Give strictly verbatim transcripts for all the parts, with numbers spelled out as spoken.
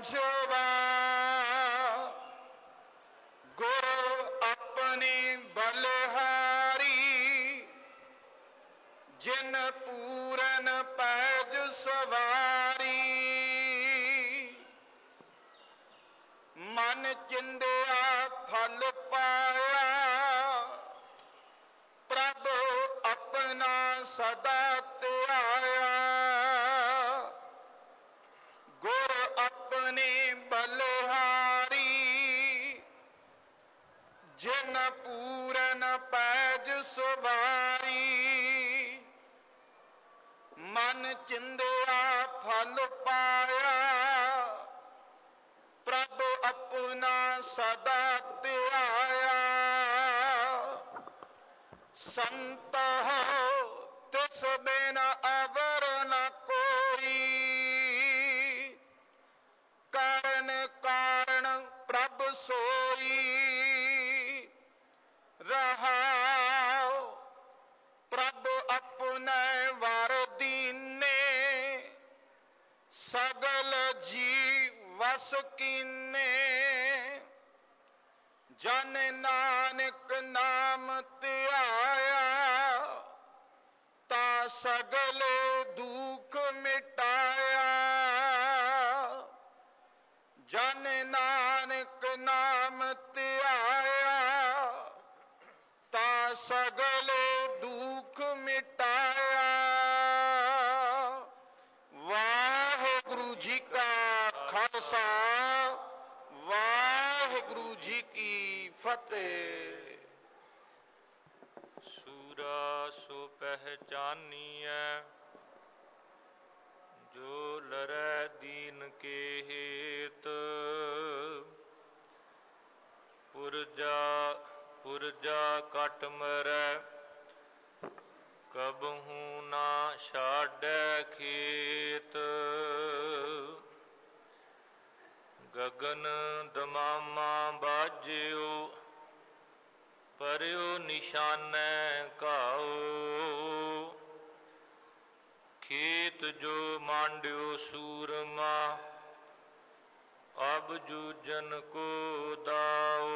ਸੇਵਾ ਗੁਰ ਆਪਣੀ ਬਲਿਹਾਰੀ, ਜਿਨ ਪੂਰਨ ਪੈਜ ਸਵਾਰੀ। ਮਨ ਚਿੰਦਿਆ ਫਲ ਪਾਇਆ, ਪ੍ਰਭ ਆਪਣਾ ਸਦਾ ਧਿਆਇਆ। ਗੁਰ ਆਪਣੀ ਬਲਿਹਾਰੀ, ਜਿਨ ਪੂਰਨ ਪੈਜ ਸਵਾਰੀ। ਮਨ ਚਿੰਦਿਆ ਫਲ ਪਾਇਆ, ਪ੍ਰਭ ਆਪਣਾ ਸਦਾ ਧਿਆਇਆ। ਸੰਤ ਹੋ ਤਿਸ ਬਿਨ ਅਵਰ ਨ ਕੋਈ, ਕਰਨ ਕਾਰਨ ਪ੍ਰਭ ਸੋਈ। ਰਹਾਉ ਪ੍ਰਭ ਆਪਣੇ ਵਰ ਦੀਨੇ, ਸਗਲ ਜੀ ਵਸ ਕੀਨੇ। ਜਨ ਨਾਨਕ ਨਾਮ ਧਿਆਇਆ, ਤਾ ਸਗਲ ਦੁਖ ਮਿਟਾਇਆ। ਜਨ ਨਾਨਕ ਨਾਮ ਧਿਆਇਆ, ਤਾ ਸਗਲ ਦੁਖ ਮਿਟਾਇਆ। ਵਾਹਿਗੁਰੂ ਜੀ ਕਾ ਖਾਲਸਾ, ਵਾਹਿਗੁਰੂ ਜੀ ਕੀ ਫਤਿਹ। ਸੂਰਾ ਸੋ ਪਹਿਚਾਨੀਐ, ਜੋ ਲਰੈ ਦੀਨ ਕੇ ਹੇਤ। ਪੁਰਜਾ ਪੁਰਜਾ ਕਟ ਮਰੈ, ਕਬਹੂ ਨਾ ਛਾਡੈ ਖੇਤ। ਗਗਨ ਦਮਾਮਾ ਬਾਜਿਓ, ਪਰਿਓ ਨਿਸ਼ਾਨੈ ਘਾਉ। ਖੇਤ ਜੋ ਮਾਂਡਿਓ ਸੂਰਮਾ, ਅਬ ਜੂਜਨ ਕੋ ਦਾਓ।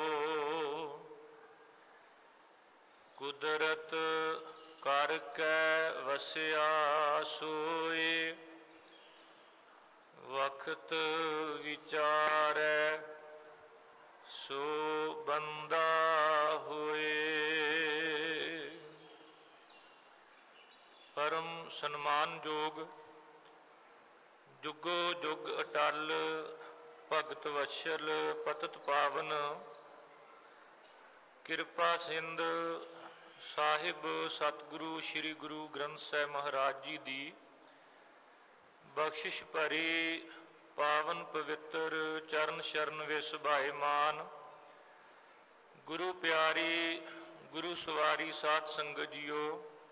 ਕੁਦਰਤ ਕਰ ਕੈ ਵਸਿਆ ਸੋਏ, ਵਖਤ ਵਿਚਾਰੈ ਸੋ ਬੰਦਾ ਹੋਏ। ਪਰਮ ਸਨਮਾਨਯੋਗ ਜੁਗੋ ਜੁਗ ਅਟਲ ਭਗਤ ਵਛਲ ਪਤਿਤ ਪਾਵਨ ਕਿਰਪਾ ਸਿੰਧ ਸਾਹਿਬ ਸਤਿਗੁਰੂ ਸ੍ਰੀ ਗੁਰੂ ਗ੍ਰੰਥ ਸਾਹਿਬ ਮਹਾਰਾਜ ਜੀ ਦੀ ਬਖਸ਼ਿਸ਼ ਭਰੀ ਪਾਵਨ ਪਵਿੱਤਰ ਚਰਨ ਸ਼ਰਨ ਵਿੱਚ ਸੁਭਾਏਮਾਨ ਗੁਰੂ ਪਿਆਰੀ ਗੁਰੂ ਸਵਾਰੀ ਸਾਧ ਸੰਗਤ ਜੀਓ,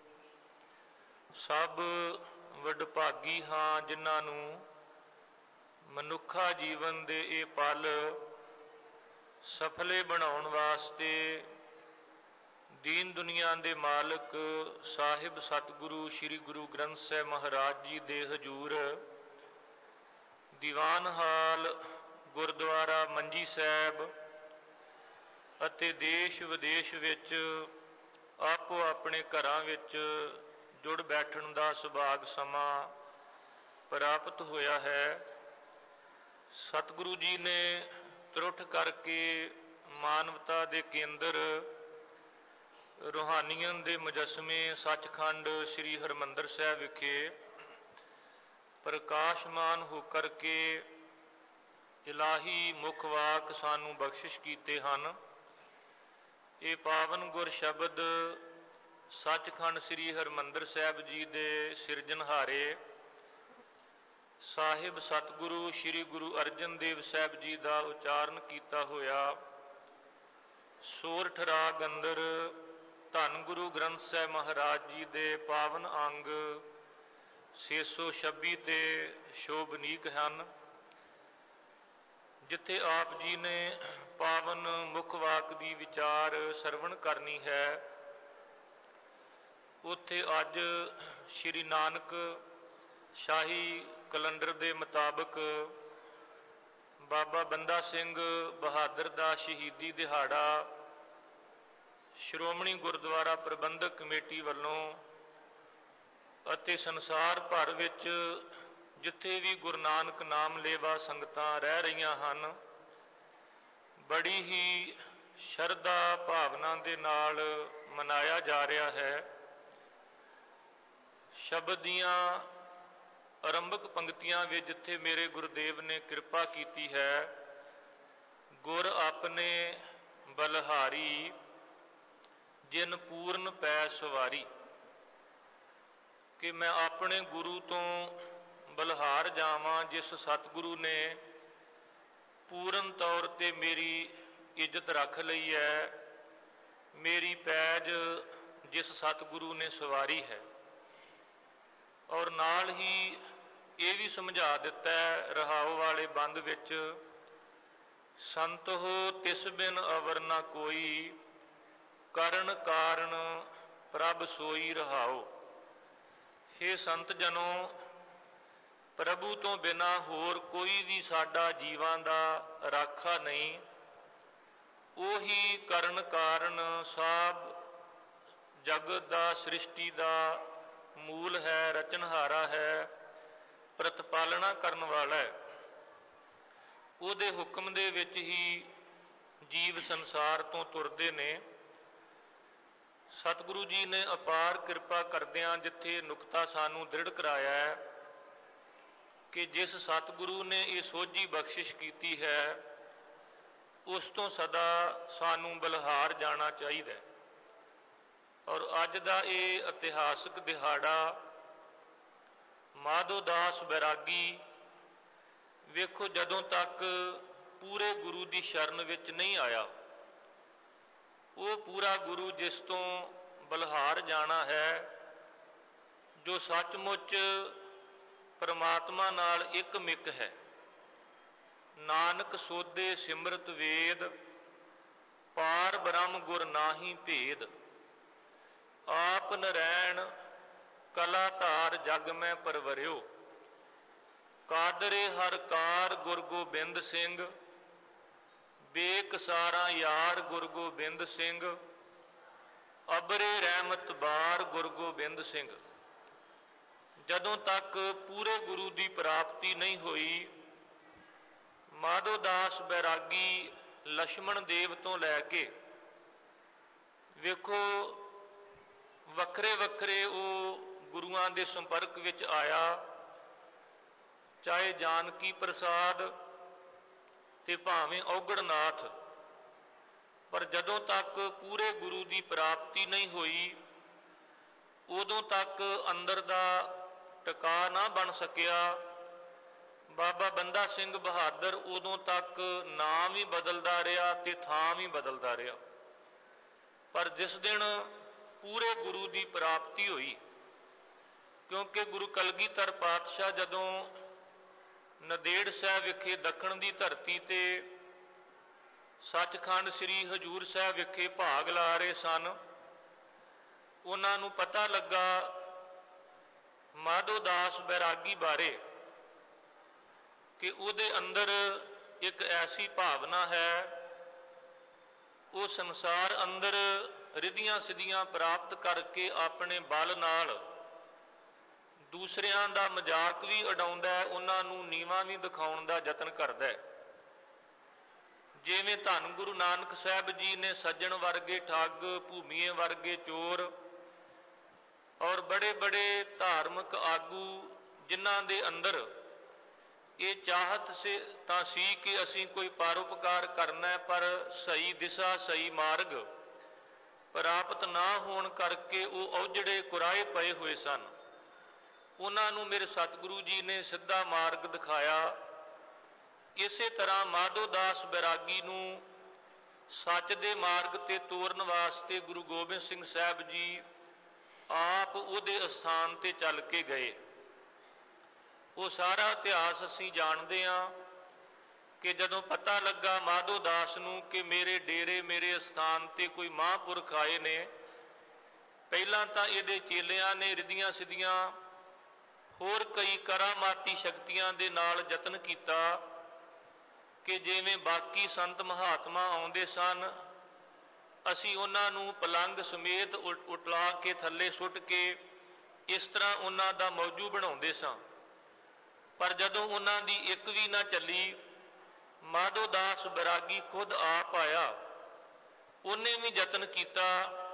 ਸਭ ਵਡਭਾਗੀ ਹਾਂ ਜਿਨ੍ਹਾਂ ਨੂੰ ਮਨੁੱਖਾ ਜੀਵਨ ਦੇ ਇਹ ਪਲ ਸਫਲੇ ਬਣਾਉਣ ਵਾਸਤੇ ਦੀਨ ਦੁਨੀਆ ਦੇ ਮਾਲਕ ਸਾਹਿਬ ਸਤਿਗੁਰੂ ਸ੍ਰੀ ਗੁਰੂ ਗ੍ਰੰਥ ਸਾਹਿਬ ਮਹਾਰਾਜ ਜੀ ਦੇ ਹਜ਼ੂਰ ਦੀਵਾਨ ਹਾਲ ਗੁਰਦੁਆਰਾ ਮੰਜੀ ਸਾਹਿਬ ਅਤੇ ਦੇਸ਼ ਵਿਦੇਸ਼ ਵਿੱਚ ਆਪੋ ਆਪਣੇ ਘਰਾਂ ਵਿੱਚ ਜੁੜ ਬੈਠਣ ਦਾ ਸੁਭਾਗ ਸਮਾਂ ਪ੍ਰਾਪਤ ਹੋਇਆ ਹੈ। ਸਤਿਗੁਰੂ ਜੀ ਨੇ ਤਰੁੱਠ ਕਰਕੇ ਮਾਨਵਤਾ ਦੇ ਕੇਂਦਰ ਰੂਹਾਨੀਅਤ ਦੇ ਮੁਜੱਸਮੇ ਸੱਚਖੰਡ ਸ੍ਰੀ ਹਰਿਮੰਦਰ ਸਾਹਿਬ ਵਿਖੇ ਪ੍ਰਕਾਸ਼ਮਾਨ ਹੋ ਕਰਕੇ ਇਲਾਹੀ ਮੁੱਖ ਵਾਕ ਸਾਨੂੰ ਬਖਸ਼ਿਸ਼ ਕੀਤੇ ਹਨ। ਇਹ ਪਾਵਨ ਗੁਰ ਸ਼ਬਦ ਸੱਚਖੰਡ ਸ੍ਰੀ ਹਰਿਮੰਦਰ ਸਾਹਿਬ ਜੀ ਦੇ ਸਿਰਜਣਹਾਰੇ ਸਾਹਿਬ ਸਤਿਗੁਰੂ ਸ੍ਰੀ ਗੁਰੂ ਅਰਜਨ ਦੇਵ ਸਾਹਿਬ ਜੀ ਦਾ ਉਚਾਰਨ ਕੀਤਾ ਹੋਇਆ ਸੋਰਠ ਰਾਗ ਅੰਦਰ ਧੰਨ ਗੁਰੂ ਗ੍ਰੰਥ ਸਾਹਿਬ ਮਹਾਰਾਜ ਜੀ ਦੇ ਪਾਵਨ ਅੰਗ ਛੇ ਸੌ ਛੱਬੀ ਤੇ ਸ਼ੋਭਨੀਕ ਹਨ, ਜਿੱਥੇ ਆਪ ਜੀ ਨੇ ਪਾਵਨ ਮੁੱਖ ਵਾਕ ਦੀ ਵਿਚਾਰ ਸਰਵਣ ਕਰਨੀ ਹੈ, ਉੱਥੇ ਅੱਜ ਸ਼੍ਰੀ ਨਾਨਕ ਸ਼ਾਹੀ ਕੈਲੰਡਰ ਦੇ ਮੁਤਾਬਕ ਬਾਬਾ ਬੰਦਾ ਸਿੰਘ ਬਹਾਦਰ ਦਾ ਸ਼ਹੀਦੀ ਦਿਹਾੜਾ ਸ਼੍ਰੋਮਣੀ ਗੁਰਦੁਆਰਾ ਪ੍ਰਬੰਧਕ ਕਮੇਟੀ ਵੱਲੋਂ ਅਤੇ ਸੰਸਾਰ ਭਰ ਵਿੱਚ ਜਿੱਥੇ ਵੀ ਗੁਰੂ ਨਾਨਕ ਨਾਮ ਲੇਵਾ ਸੰਗਤਾਂ ਰਹਿ ਰਹੀਆਂ ਹਨ, ਬੜੀ ਹੀ ਸ਼ਰਧਾ ਭਾਵਨਾ ਦੇ ਨਾਲ ਮਨਾਇਆ ਜਾ ਰਿਹਾ ਹੈ। ਸ਼ਬਦ ਦੀਆਂ ਆਰੰਭਕ ਪੰਕਤੀਆਂ ਵਿੱਚ ਜਿੱਥੇ ਮੇਰੇ ਗੁਰਦੇਵ ਨੇ ਕਿਰਪਾ ਕੀਤੀ ਹੈ, ਗੁਰ ਆਪਣੇ ਬਲਹਾਰੀ ਜਿਨ ਪੂਰਨ ਪੈ ਸਵਾਰੀ, ਕਿ ਮੈਂ ਆਪਣੇ ਗੁਰੂ ਤੋਂ ਬਲਹਾਰ ਜਾਵਾਂ ਜਿਸ ਸਤਿਗੁਰੂ ਨੇ ਪੂਰਨ ਤੌਰ ਤੇ ਮੇਰੀ ਇੱਜ਼ਤ ਰੱਖ ਲਈ ਹੈ, ਮੇਰੀ ਪੈਜ ਜਿਸ ਸਤਿਗੁਰੂ ਨੇ ਸਵਾਰੀ ਹੈ। ਔਰ ਨਾਲ ਹੀ ਇਹ ਵੀ ਸਮਝਾ ਦਿੱਤਾ ਹੈ ਰਹਾਉ ਵਾਲੇ ਬੰਦ ਵਿੱਚ, ਸੰਤ ਹੋ ਤਿਸ ਬਿਨ ਅਵਰ ਨਾ ਕੋਈ, ਕਰਨ ਕਾਰਨ ਪ੍ਰਭ ਸੋਈ ਰਹਾਉ। ਹੇ ਸੰਤ ਜਨੋ, ਪ੍ਰਭੂ ਤੋਂ ਬਿਨਾਂ ਹੋਰ ਕੋਈ ਵੀ ਸਾਡਾ ਜੀਵਾਂ ਦਾ ਰਾਖਾ ਨਹੀਂ। ਉਹੀ ਕਰਨ ਕਾਰਨ ਸਭ ਜਗਤ ਦਾ, ਸ੍ਰਿਸ਼ਟੀ ਦਾ ਮੂਲ ਹੈ, ਰਚਨਹਾਰਾ ਹੈ, ਪ੍ਰਤਪਾਲਣਾ ਕਰਨ ਵਾਲਾ ਹੈ। ਉਹਦੇ ਹੁਕਮ ਦੇ ਵਿੱਚ ਹੀ ਜੀਵ ਸੰਸਾਰ ਤੋਂ ਤੁਰਦੇ ਨੇ। ਸਤਿਗੁਰੂ ਜੀ ਨੇ ਅਪਾਰ ਕਿਰਪਾ ਕਰਦਿਆਂ ਜਿੱਥੇ ਨੁਕਤਾ ਸਾਨੂੰ ਦ੍ਰਿੜ ਕਰਾਇਆ ਹੈ ਕਿ ਜਿਸ ਸਤਿਗੁਰੂ ਨੇ ਇਹ ਸੋਝੀ ਬਖਸ਼ਿਸ਼ ਕੀਤੀ ਹੈ, ਉਸ ਤੋਂ ਸਦਾ ਸਾਨੂੰ ਬਲਹਾਰ ਜਾਣਾ ਚਾਹੀਦਾ ਹੈ। ਔਰ ਅੱਜ ਦਾ ਇਹ ਇਤਿਹਾਸਕ ਦਿਹਾੜਾ ਮਾਧੋ ਦਾਸ ਬੈਰਾਗੀ, ਵੇਖੋ ਜਦੋਂ ਤੱਕ ਪੂਰੇ ਗੁਰੂ ਦੀ ਸ਼ਰਨ ਵਿੱਚ ਨਹੀਂ ਆਇਆ, ਉਹ ਪੂਰਾ ਗੁਰੂ ਜਿਸ ਤੋਂ ਬਲਹਾਰ ਜਾਣਾ ਹੈ, ਜੋ ਸੱਚਮੁੱਚ ਪਰਮਾਤਮਾ ਨਾਲ ਇੱਕ ਮਿਕ ਹੈ। ਨਾਨਕ ਸੋਧੇ ਸਿਮਰਤ ਵੇਦ, ਪਾਰ ਬ੍ਰਹਮ ਗੁਰ ਨਾਹੀ ਭੇਦ। ਆਪ ਨਰੈਣ ਕਲਾ ਧਾਰ ਜਗ ਮੈਂ ਪਰਵਰਿਓ, ਕਾਦਰੇ ਹਰ ਕਾਰ ਗੁਰ ਗੋਬਿੰਦ ਸਿੰਘ। ਬੇਕਸਾਰਾ ਯਾਰ ਗੁਰ ਗੋਬਿੰਦ ਸਿੰਘ, ਅਬਰੇ ਰਹਿਮਤ ਬਾਰ ਗੁਰ ਗੋਬਿੰਦ ਸਿੰਘ। ਜਦੋਂ ਤੱਕ ਪੂਰੇ ਗੁਰੂ ਦੀ ਪ੍ਰਾਪਤੀ ਨਹੀਂ ਹੋਈ, ਮਾਧੋ ਦਾਸ ਬੈਰਾਗੀ ਲਛਮਣ ਦੇਵ ਤੋਂ ਲੈ ਕੇ ਵੇਖੋ ਵੱਖਰੇ ਵੱਖਰੇ ਉਹ ਗੁਰੂਆਂ ਦੇ ਸੰਪਰਕ ਵਿੱਚ ਆਇਆ, ਚਾਹੇ ਜਾਨਕੀ ਪ੍ਰਸਾਦ ਤੇ ਭਾਵੇਂ ਔਗੜਨਾਥ। ਪਰ ਜਦੋਂ ਤੱਕ ਪੂਰੇ ਗੁਰੂ ਦੀ ਪ੍ਰਾਪਤੀ ਨਹੀਂ ਹੋਈ, ਉਦੋਂ ਤੱਕ ਅੰਦਰ ਦਾ ਟਿਕਾ ਨਾ ਬਣ ਸਕਿਆ। ਬਾਬਾ ਬੰਦਾ ਸਿੰਘ ਬਹਾਦਰ ਉਦੋਂ ਤੱਕ ਨਾਮ ਵੀ ਬਦਲਦਾ ਰਿਹਾ ਤੇ ਥਾਂ ਵੀ ਬਦਲਦਾ ਰਿਹਾ। ਪਰ ਜਿਸ ਦਿਨ ਪੂਰੇ ਗੁਰੂ ਦੀ ਪ੍ਰਾਪਤੀ ਹੋਈ, ਕਿਉਂਕਿ ਗੁਰੂ ਕਲਗੀਧਰ ਪਾਤਸ਼ਾਹ ਜਦੋਂ ਨੰਦੇੜ ਸਾਹਿਬ ਵਿਖੇ ਦੱਖਣ ਦੀ ਧਰਤੀ ਤੇ ਸੱਚਖੰਡ ਸ੍ਰੀ ਹਜ਼ੂਰ ਸਾਹਿਬ ਵਿਖੇ ਭਾਗ ਲਾ ਰਹੇ ਸਨ, ਉਹਨਾਂ ਨੂੰ ਪਤਾ ਲੱਗਾ ਮਾਧੋ ਦਾਸ ਬੈਰਾਗੀ ਬਾਰੇ ਕਿ ਉਹਦੇ ਅੰਦਰ ਇੱਕ ਐਸੀ ਭਾਵਨਾ ਹੈ, ਉਹ ਸੰਸਾਰ ਅੰਦਰ ਰਿੱਧੀਆਂ ਸਿੱਧੀਆਂ ਪ੍ਰਾਪਤ ਕਰਕੇ ਆਪਣੇ ਬਲ ਨਾਲ ਦੂਸਰਿਆਂ ਦਾ ਮਜ਼ਾਕ ਵੀ ਉਡਾਉਂਦਾ ਹੈ, ਉਹਨਾਂ ਨੂੰ ਨੀਵਾਂ ਵੀ ਦਿਖਾਉਣ ਦਾ ਯਤਨ ਕਰਦਾ ਹੈ। ਜਿਵੇਂ ਧੰਨ ਗੁਰੂ ਨਾਨਕ ਸਾਹਿਬ ਜੀ ਨੇ ਸੱਜਣ ਵਰਗੇ ਠੱਗ, ਭੂਮੀਏ ਵਰਗੇ ਚੋਰ ਔਰ ਬੜੇ ਬੜੇ ਧਾਰਮਿਕ ਆਗੂ ਜਿਨ੍ਹਾਂ ਦੇ ਅੰਦਰ ਇਹ ਚਾਹਤ ਸੇ ਤਾਂ ਸੀ ਕਿ ਅਸੀਂ ਕੋਈ ਪਰਉਪਕਾਰ ਕਰਨਾ, ਪਰ ਸਹੀ ਦਿਸ਼ਾ ਸਹੀ ਮਾਰਗ ਪ੍ਰਾਪਤ ਨਾ ਹੋਣ ਕਰਕੇ ਉਹ ਔਜੜੇ ਕੁਰਾਏ ਪਏ ਹੋਏ ਸਨ। ਉਹਨਾਂ ਨੂੰ ਮੇਰੇ ਸਤਿਗੁਰੂ ਜੀ ਨੇ ਸਿੱਧਾ ਮਾਰਗ ਦਿਖਾਇਆ। ਇਸੇ ਤਰ੍ਹਾਂ ਮਾਧੋ ਦਾਸ ਬੈਰਾਗੀ ਨੂੰ ਸੱਚ ਦੇ ਮਾਰਗ ਤੇ ਤੋਰਨ ਵਾਸਤੇ ਗੁਰੂ ਗੋਬਿੰਦ ਸਿੰਘ ਸਾਹਿਬ ਜੀ ਆਪ ਉਹਦੇ ਅਸਥਾਨ ਤੇ ਚੱਲ ਕੇ ਗਏ। ਉਹ ਸਾਰਾ ਇਤਿਹਾਸ ਅਸੀਂ ਜਾਣਦੇ ਹਾਂ ਕਿ ਜਦੋਂ ਪਤਾ ਲੱਗਾ ਮਾਧੋ ਦਾਸ ਨੂੰ ਕਿ ਮੇਰੇ ਡੇਰੇ ਮੇਰੇ ਅਸਥਾਨ ਤੇ ਕੋਈ ਮਹਾਂਪੁਰਖ ਆਏ ਨੇ, ਪਹਿਲਾਂ ਤਾਂ ਇਹਦੇ ਚੇਲਿਆਂ ਨੇ ਰਿੱਧੀਆਂ ਸਿੱਧੀਆਂ ਹੋਰ ਕਈ ਕਰਾਮਾਤੀ ਸ਼ਕਤੀਆਂ ਦੇ ਨਾਲ ਯਤਨ ਕੀਤਾ, ਕਿ ਜਿਵੇਂ ਬਾਕੀ ਸੰਤ ਮਹਾਤਮਾ ਆਉਂਦੇ ਸਨ, ਅਸੀਂ ਉਹਨਾਂ ਨੂੰ ਪਲੰਗ ਸਮੇਤ ਉਟਲਾ ਕੇ ਥੱਲੇ ਸੁੱਟ ਕੇ ਇਸ ਤਰ੍ਹਾਂ ਉਹਨਾਂ ਦਾ ਮੌਜੂ ਬਣਾਉਂਦੇ ਸਾਂ। ਪਰ ਜਦੋਂ ਉਹਨਾਂ ਦੀ ਇੱਕ ਵੀ ਨਾ ਚੱਲੀ, ਮਾਧੋ ਦਾਸ ਬੈਰਾਗੀ ਖੁਦ ਆਪ ਆਇਆ। ਉਹਨੇ ਵੀ ਯਤਨ ਕੀਤਾ,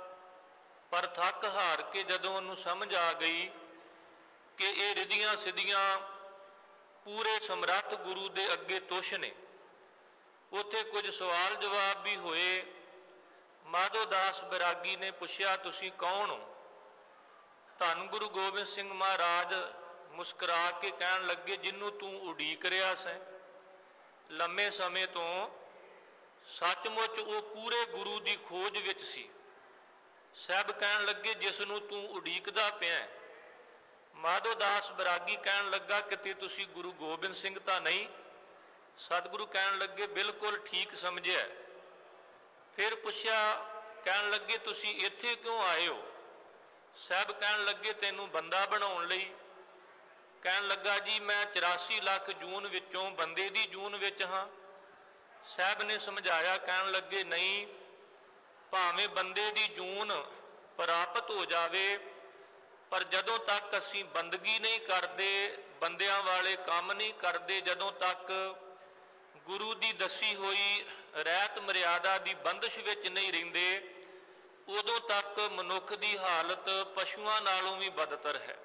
ਪਰ ਥੱਕ ਹਾਰ ਕੇ ਜਦੋਂ ਉਹਨੂੰ ਸਮਝ ਆ ਗਈ ਕਿ ਇਹ ਰਿੱਧੀਆਂ ਸਿੱਧੀਆਂ ਪੂਰੇ ਸਮਰੱਥ ਗੁਰੂ ਦੇ ਅੱਗੇ ਤੁੱਛ ਨੇ, ਉੱਥੇ ਕੁਝ ਸਵਾਲ ਜਵਾਬ ਵੀ ਹੋਏ। ਮਾਧੋ ਦਾਸ ਬੈਰਾਗੀ ਨੇ ਪੁੱਛਿਆ, ਤੁਸੀਂ ਕੌਣ ਹੋ? ਧੰਨ ਗੁਰੂ ਗੋਬਿੰਦ ਸਿੰਘ ਮਹਾਰਾਜ ਮੁਸਕਰਾ ਕੇ ਕਹਿਣ ਲੱਗੇ, ਜਿਹਨੂੰ ਤੂੰ ਉਡੀਕ ਰਿਹਾ ਸੈਂ ਲੰਮੇ ਸਮੇਂ ਤੋਂ। ਸੱਚਮੁੱਚ ਉਹ ਪੂਰੇ ਗੁਰੂ ਦੀ ਖੋਜ ਵਿੱਚ ਸੀ। ਸਾਹਿਬ ਕਹਿਣ ਲੱਗੇ, ਜਿਸ ਨੂੰ ਤੂੰ ਉਡੀਕਦਾ ਪਿਆ। ਮਾਧੋ ਦਾਸ ਬੈਰਾਗੀ ਕਹਿਣ ਲੱਗਾ, ਕਿਤੇ ਤੁਸੀਂ ਗੁਰੂ ਗੋਬਿੰਦ ਸਿੰਘ ਤਾਂ ਨਹੀਂ? ਸਤਿਗੁਰੂ ਕਹਿਣ ਲੱਗੇ, ਬਿਲਕੁਲ ਠੀਕ ਸਮਝਿਆ। ਫਿਰ ਪੁੱਛਿਆ, ਕਹਿਣ ਲੱਗੇ, ਤੁਸੀਂ ਇੱਥੇ ਕਿਉਂ ਆਏ ਹੋ? ਸਾਹਿਬ ਕਹਿਣ ਲੱਗੇ, ਤੈਨੂੰ ਬੰਦਾ ਬਣਾਉਣ ਲਈ। ਕਹਿਣ ਲੱਗਾ, ਜੀ ਮੈਂ ਚੁਰਾਸੀ ਲੱਖ ਜੂਨ ਵਿੱਚੋਂ ਬੰਦੇ ਦੀ ਜੂਨ ਵਿੱਚ ਹਾਂ। ਸਾਹਿਬ ਨੇ ਸਮਝਾਇਆ, ਕਹਿਣ ਲੱਗੇ, ਨਹੀਂ, ਭਾਵੇਂ ਬੰਦੇ ਦੀ ਜੂਨ ਪ੍ਰਾਪਤ ਹੋ ਜਾਵੇ, ਪਰ ਜਦੋਂ ਤੱਕ ਅਸੀਂ ਬੰਦਗੀ ਨਹੀਂ ਕਰਦੇ, ਬੰਦਿਆਂ ਵਾਲੇ ਕੰਮ ਨਹੀਂ ਕਰਦੇ, ਜਦੋਂ ਤੱਕ ਗੁਰੂ ਦੀ ਦੱਸੀ ਹੋਈ ਰਹਿਤ ਮਰਿਆਦਾ ਦੀ ਬੰਦਸ਼ ਵਿੱਚ ਨਹੀਂ ਰਹਿੰਦੇ, ਉਦੋਂ ਤੱਕ ਮਨੁੱਖ ਦੀ ਹਾਲਤ ਪਸ਼ੂਆਂ ਨਾਲੋਂ ਵੀ ਬਦਤਰ ਹੈ।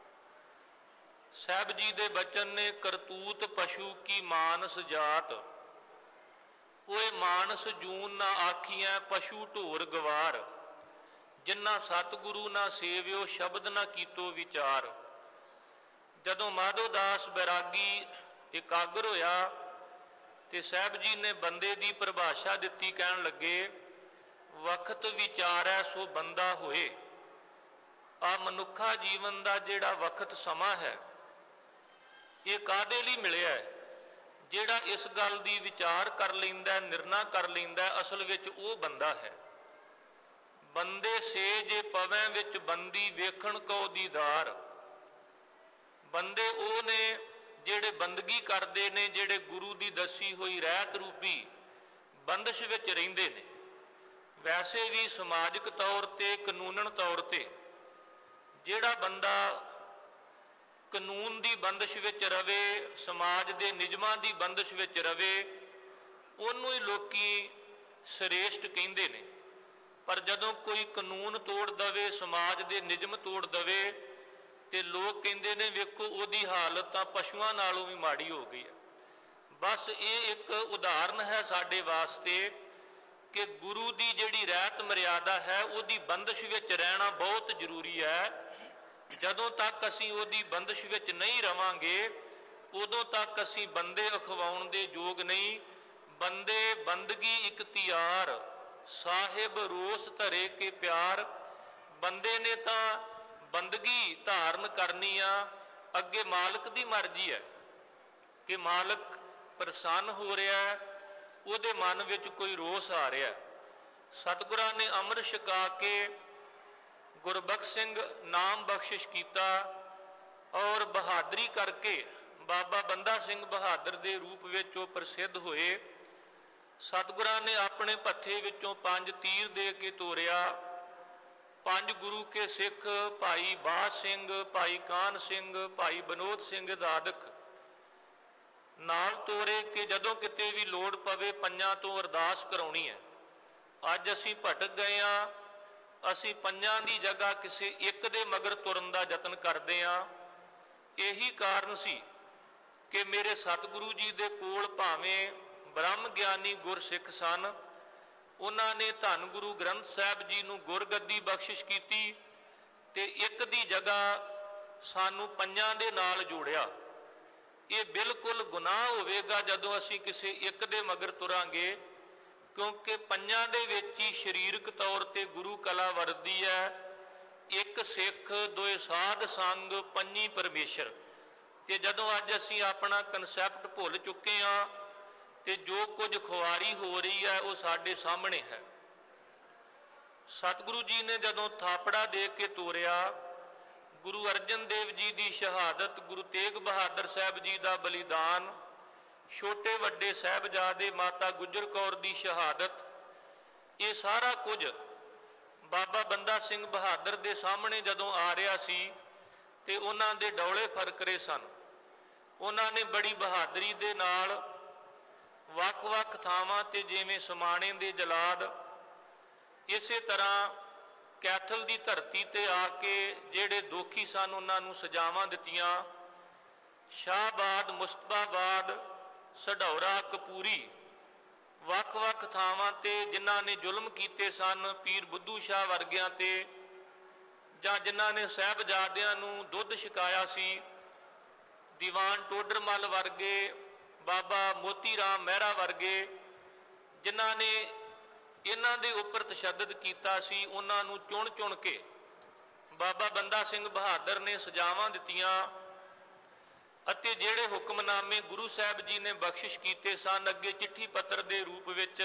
ਸਾਹਿਬ ਜੀ ਦੇ ਬਚਨ ਨੇ, ਕਰਤੂਤ ਪਸ਼ੂ ਕੀ ਮਾਨਸ ਜਾਤ, ਓਏ ਮਾਨਸ ਜੂਨ ਨਾ ਆਖੀਐ ਪਸ਼ੂ ਢੋਰ ਗਵਾਰ, ਜਿਨ੍ਹਾਂ ਸਤਿਗੁਰੂ ਨਾ ਸੇਵਿਓ ਸ਼ਬਦ ਨਾ ਕੀਤੋ ਵਿਚਾਰ। ਜਦੋਂ ਮਾਧੋ ਦਾਸ ਬੈਰਾਗੀ ਇਕਾਗਰ ਹੋਇਆ ਤੇ ਸਾਹਿਬ ਜੀ ਨੇ ਬੰਦੇ ਦੀ ਪਰਿਭਾਸ਼ਾ ਦਿੱਤੀ। ਕਹਿਣ ਲੱਗੇ, ਵਕਤ ਵਿਚਾਰੈ ਸੋ ਬੰਦਾ ਹੋਏ। ਆ ਮਨੁੱਖਾ ਜੀਵਨ ਦਾ ਜਿਹੜਾ ਵਕਤ ਸਮਾਂ ਹੈ, ਇਹ ਕਾਹਦੇ ਲਈ ਮਿਲਿਆ? ਜਿਹੜਾ ਇਸ ਗੱਲ ਦੀ ਵਿਚਾਰ ਕਰ ਲੈਂਦਾ, ਨਿਰਣਾ ਕਰ ਲੈਂਦਾ, ਅਸਲ ਵਿੱਚ ਉਹ ਬੰਦਾ ਹੈ। ਬੰਦੇ ਸੇ ਜੇ ਪਵੈ ਵਿੱਚ ਬੰਦੀ ਵੇਖਣ ਕੋ ਦੀਦਾਰ। ਬੰਦੇ ਉਹ ਨੇ ਜਿਹੜੇ ਬੰਦਗੀ ਕਰਦੇ ਨੇ, ਜਿਹੜੇ ਗੁਰੂ ਦੀ ਦੱਸੀ ਹੋਈ ਰਹਿਤ ਰੂਪੀ ਬੰਦਸ਼ ਵਿੱਚ ਰਹਿੰਦੇ ਨੇ। ਵੈਸੇ ਵੀ ਸਮਾਜਿਕ ਤੌਰ ਤੇ, ਕਾਨੂੰਨਨ ਤੌਰ ਤੇ ਜਿਹੜਾ ਬੰਦਾ ਕਾਨੂੰਨ ਦੀ ਬੰਦਸ਼ ਵਿੱਚ ਰਵੇ, ਸਮਾਜ ਦੇ ਨਿਯਮਾਂ ਦੀ ਬੰਦਸ਼ ਵਿੱਚ ਰਵੇ, ਉਹਨੂੰ ਹੀ ਲੋਕੀ ਸ੍ਰੇਸ਼ਟ ਕਹਿੰਦੇ ਨੇ। ਪਰ ਜਦੋਂ ਕੋਈ ਕਾਨੂੰਨ ਤੋੜ ਦਵੇ, ਸਮਾਜ ਦੇ ਨਿਯਮ ਤੋੜ ਦਵੇ, ਤੇ ਲੋਕ ਕਹਿੰਦੇ ਨੇ, ਵੇਖੋ ਉਹਦੀ ਹਾਲਤ ਤਾਂ ਪਸ਼ੂਆਂ ਨਾਲੋਂ ਵੀ ਮਾੜੀ ਹੋ ਗਈ ਹੈ। ਬਸ ਇਹ ਇੱਕ ਉਦਾਹਰਨ ਹੈ ਸਾਡੇ ਵਾਸਤੇ ਕਿ ਗੁਰੂ ਦੀ ਜਿਹੜੀ ਰਹਿਤ ਮਰਿਆਦਾ ਹੈ, ਉਹਦੀ ਬੰਦਸ਼ ਵਿੱਚ ਰਹਿਣਾ ਬਹੁਤ ਜ਼ਰੂਰੀ ਹੈ। ਜਦੋਂ ਤੱਕ ਅਸੀਂ ਉਹਦੀ ਬੰਦਸ਼ ਵਿੱਚ ਨਹੀਂ ਰਵਾਂਗੇ, ਉਦੋਂ ਤੱਕ ਅਸੀਂ ਬੰਦੇ ਅਖਵਾਉਣ ਦੇ ਯੋਗ ਨਹੀਂ। ਬੰਦੇ ਬੰਦਗੀ ਇਖਤਿਆਰ, ਸਾਹਿਬ ਰੋਸ ਧਰੇ ਕੇ ਪਿਆਰ। ਬੰਦੇ ਨੇ ਤਾਂ ਬੰਦਗੀ ਧਾਰਨ ਕਰਨੀ ਆ, ਅੱਗੇ ਮਾਲਕ ਦੀ ਮਰਜ਼ੀ ਹੈ ਕਿ ਮਾਲਕ ਪ੍ਰਸੰਨ ਹੋ ਰਿਹਾ, ਉਹਦੇ ਮਨ ਵਿੱਚ ਕੋਈ ਰੋਸ ਆ ਰਿਹਾ। ਸਤਿਗੁਰਾਂ ਨੇ ਅੰਮ੍ਰਿਤ ਛਕਾ ਕੇ ਗੁਰਬਖਸ਼ ਸਿੰਘ ਨਾਮ ਬਖਸ਼ਿਸ਼ ਕੀਤਾ ਔਰ ਬਹਾਦਰੀ ਕਰਕੇ ਬਾਬਾ ਬੰਦਾ ਸਿੰਘ ਬਹਾਦਰ ਦੇ ਰੂਪ ਵਿੱਚ ਉਹ ਪ੍ਰਸਿੱਧ ਹੋਏ। ਸਤਿਗੁਰਾਂ ਨੇ ਆਪਣੇ ਭੱਥੇ ਵਿੱਚੋਂ ਪੰਜ ਤੀਰ ਦੇ ਕੇ ਤੋਰਿਆ। ਪੰਜ ਗੁਰੂ ਕੇ ਸਿੱਖ ਭਾਈ ਬਾਜ ਸਿੰਘ, ਭਾਈ ਕਾਨ ਸਿੰਘ, ਭਾਈ ਬਨੋਦ ਸਿੰਘ ਆਦਿਕ ਨਾਲ ਤੋਰੇ ਕਿ ਜਦੋਂ ਕਿਤੇ ਵੀ ਲੋੜ ਪਵੇ ਪੰਜਾਂ ਤੋਂ ਅਰਦਾਸ ਕਰਾਉਣੀ ਹੈ। ਅੱਜ ਅਸੀਂ ਭਟਕ ਗਏ ਹਾਂ, ਅਸੀਂ ਪੰਜਾਂ ਦੀ ਜਗ੍ਹਾ ਕਿਸੇ ਇੱਕ ਦੇ ਮਗਰ ਤੁਰਨ ਦਾ ਯਤਨ ਕਰਦੇ ਹਾਂ। ਇਹੀ ਕਾਰਨ ਸੀ ਕਿ ਮੇਰੇ ਸਤਿਗੁਰੂ ਜੀ ਦੇ ਕੋਲ ਭਾਵੇਂ ਬ੍ਰਹਮ ਗਿਆਨੀ ਗੁਰਸਿੱਖ ਸਨ, ਉਹਨਾਂ ਨੇ ਧੰਨ ਗੁਰੂ ਗ੍ਰੰਥ ਸਾਹਿਬ ਜੀ ਨੂੰ ਗੁਰਗੱਦੀ ਬਖਸ਼ਿਸ਼ ਕੀਤੀ ਤੇ ਇੱਕ ਦੀ ਜਗ੍ਹਾ ਸਾਨੂੰ ਪੰਜਾਂ ਦੇ ਨਾਲ ਜੋੜਿਆ। ਇਹ ਬਿਲਕੁਲ ਗੁਨਾਹ ਹੋਵੇਗਾ ਜਦੋਂ ਅਸੀਂ ਕਿਸੇ ਇੱਕ ਦੇ ਮਗਰ ਤੁਰਾਂਗੇ, ਕਿਉਂਕਿ ਪੰਜਾਂ ਦੇ ਵਿੱਚ ਹੀ ਸਰੀਰਕ ਤੌਰ ਤੇ ਗੁਰੂ ਕਲਾ ਵਰਦੀ ਹੈ। ਇੱਕ ਸਿੱਖ ਦੋਏ ਸਾਧ ਸੰਗ ਪੰਜੀ ਪਰਮੇਸ਼ਰ। ਤੇ ਜਦੋਂ ਅੱਜ ਅਸੀਂ ਆਪਣਾ ਕਨਸੈਪਟ ਭੁੱਲ ਚੁੱਕੇ ਹਾਂ ਤੇ ਜੋ ਕੁਝ ਖੁਆਰੀ ਹੋ ਰਹੀ ਹੈ ਉਹ ਸਾਡੇ ਸਾਹਮਣੇ ਹੈ। ਸਤਿਗੁਰੂ ਜੀ ਨੇ ਜਦੋਂ ਥਾਪੜਾ ਦੇ ਕੇ ਤੋਰਿਆ, ਗੁਰੂ ਅਰਜਨ ਦੇਵ ਜੀ ਦੀ ਸ਼ਹਾਦਤ, ਗੁਰੂ ਤੇਗ ਬਹਾਦਰ ਸਾਹਿਬ ਜੀ ਦਾ ਬਲੀਦਾਨ, ਛੋਟੇ ਵੱਡੇ ਸਾਹਿਬਜ਼ਾਦੇ, ਮਾਤਾ ਗੁਜਰ ਕੌਰ ਦੀ ਸ਼ਹਾਦਤ, ਇਹ ਸਾਰਾ ਕੁਝ ਬਾਬਾ ਬੰਦਾ ਸਿੰਘ ਬਹਾਦਰ ਦੇ ਸਾਹਮਣੇ ਜਦੋਂ ਆ ਰਿਹਾ ਸੀ ਤੇ ਉਹਨਾਂ ਦੇ ਡੌਲੇ ਫਰਕਰੇ ਸਨ। ਉਹਨਾਂ ਨੇ ਬੜੀ ਬਹਾਦਰੀ ਦੇ ਨਾਲ ਵੱਖ-ਵੱਖ ਥਾਵਾਂ ਤੇ, ਜਿਵੇਂ ਸਮਾਣੇ ਦੇ ਜਲਾਦ, ਇਸੇ ਤਰ੍ਹਾਂ ਕੈਥਲ ਦੀ ਧਰਤੀ ਤੇ ਆ ਕੇ ਜਿਹੜੇ ਦੋਖੀ ਸਨ ਉਹਨਾਂ ਨੂੰ ਸਜ਼ਾਵਾਂ ਦਿੱਤੀਆਂ। ਸ਼ਾਹਬਾਦ, ਮੁਸਤਫਾਬਾਦ, ਸਢੌਰਾ, ਕਪੂਰੀ, ਵੱਖ-ਵੱਖ ਥਾਵਾਂ ਤੇ ਜਿਨ੍ਹਾਂ ਨੇ ਜ਼ੁਲਮ ਕੀਤੇ ਸਨ, ਪੀਰ ਬੁੱਧੂ ਸ਼ਾਹ ਵਰਗਿਆਂ ਤੇ, ਜਾਂ ਜਿਨ੍ਹਾਂ ਨੇ ਸਾਹਿਬਜ਼ਾਦਿਆਂ ਨੂੰ ਦੁੱਧ ਛਕਾਇਆ ਸੀ, ਦੀਵਾਨ ਟੋਡਰਮੱਲ ਵਰਗੇ, ਬਾਬਾ ਮੋਤੀ ਰਾਮ ਮਹਿਰਾ ਵਰਗੇ, ਜਿਨ੍ਹਾਂ ਨੇ ਇਹਨਾਂ ਦੇ ਉੱਪਰ ਤਸ਼ੱਦਦ ਕੀਤਾ ਸੀ, ਉਹਨਾਂ ਨੂੰ ਚੁਣ ਚੁਣ ਕੇ ਬਾਬਾ ਬੰਦਾ ਸਿੰਘ ਬਹਾਦਰ ਨੇ ਸਜ਼ਾਵਾਂ ਦਿੱਤੀਆਂ। ਅਤੇ ਜਿਹੜੇ ਹੁਕਮਨਾਮੇ ਗੁਰੂ ਸਾਹਿਬ ਜੀ ਨੇ ਬਖਸ਼ਿਸ਼ ਕੀਤੇ ਸਨ, ਅੱਗੇ ਚਿੱਠੀ ਪੱਤਰ ਦੇ ਰੂਪ ਵਿੱਚ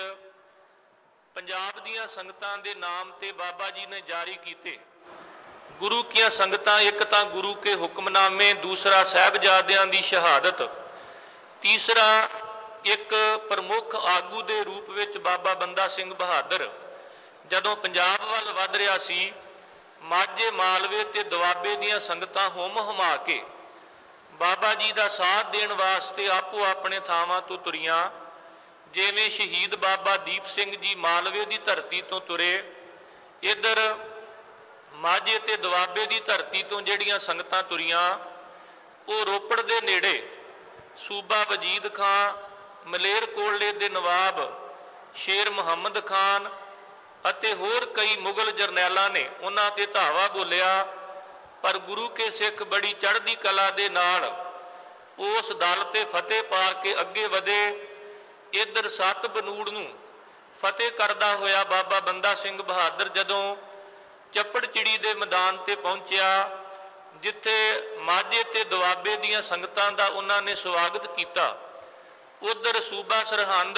ਪੰਜਾਬ ਦੀਆਂ ਸੰਗਤਾਂ ਦੇ ਨਾਮ ਤੇ ਬਾਬਾ ਜੀ ਨੇ ਜਾਰੀ ਕੀਤੇ। ਗੁਰੂ ਕੀਆਂ ਸੰਗਤਾਂ, ਇੱਕ ਤਾਂ ਗੁਰੂ ਕੇ ਹੁਕਮਨਾਮੇ, ਦੂਸਰਾ ਸਾਹਿਬਜ਼ਾਦਿਆਂ ਦੀ ਸ਼ਹਾਦਤ, ਤੀਸਰਾ ਇੱਕ ਪ੍ਰਮੁੱਖ ਆਗੂ ਦੇ ਰੂਪ ਵਿੱਚ ਬਾਬਾ ਬੰਦਾ ਸਿੰਘ ਬਹਾਦਰ ਜਦੋਂ ਪੰਜਾਬ ਵੱਲ ਵੱਧ ਰਿਹਾ ਸੀ, ਮਾਝੇ, ਮਾਲਵੇ ਤੇ ਦੁਆਬੇ ਦੀਆਂ ਸੰਗਤਾਂ ਹੁਮ ਹੁਮਾ ਕੇ ਬਾਬਾ ਜੀ ਦਾ ਸਾਥ ਦੇਣ ਵਾਸਤੇ ਆਪੋ ਆਪਣੇ ਥਾਵਾਂ ਤੋਂ ਤੁਰੀਆਂ। ਜਿਵੇਂ ਸ਼ਹੀਦ ਬਾਬਾ ਦੀਪ ਸਿੰਘ ਜੀ ਮਾਲਵੇ ਦੀ ਧਰਤੀ ਤੋਂ ਤੁਰੇ, ਇੱਧਰ ਮਾਝੇ ਤੇ ਦੁਆਬੇ ਦੀ ਧਰਤੀ ਤੋਂ ਜਿਹੜੀਆਂ ਸੰਗਤਾਂ ਤੁਰੀਆਂ, ਉਹ ਰੋਪੜ ਦੇ ਨੇੜੇ ਸੂਬਾ ਵਜੀਦ ਖਾਂ, ਮਲੇਰਕੋਟਲੇ ਦੇ ਨਵਾਬ ਸ਼ੇਰ ਮੁਹੰਮਦ ਖਾਨ ਅਤੇ ਹੋਰ ਕਈ ਮੁਗਲ ਜਰਨੈਲਾਂ ਨੇ ਉਹਨਾਂ ਤੇ ਧਾਵਾ ਬੋਲਿਆ। ਪਰ ਗੁਰੂ ਕੇ ਸਿੱਖ ਬੜੀ ਚੜ੍ਹਦੀ ਕਲਾ ਦੇ ਨਾਲ ਉਸ ਦਲ ਤੇ ਫਤਿਹ ਪਾ ਕੇ ਅੱਗੇ ਵਧੇ। ਇੱਧਰ ਸੱਤ ਬਨੂੜ ਨੂੰ ਫਤਿਹ ਕਰਦਾ ਹੋਇਆ ਬਾਬਾ ਬੰਦਾ ਸਿੰਘ ਬਹਾਦਰ ਜਦੋਂ ਚੱਪੜਚਿੜੀ ਦੇ ਮੈਦਾਨ ਤੇ ਪਹੁੰਚਿਆ, ਜਿੱਥੇ ਮਾਝੇ ਤੇ ਦੁਆਬੇ ਦੀਆਂ ਸੰਗਤਾਂ ਦਾ ਉਹਨਾਂ ਨੇ ਸਵਾਗਤ ਕੀਤਾ, ਉਧਰ ਸੂਬਾ ਸਰਹੰਦ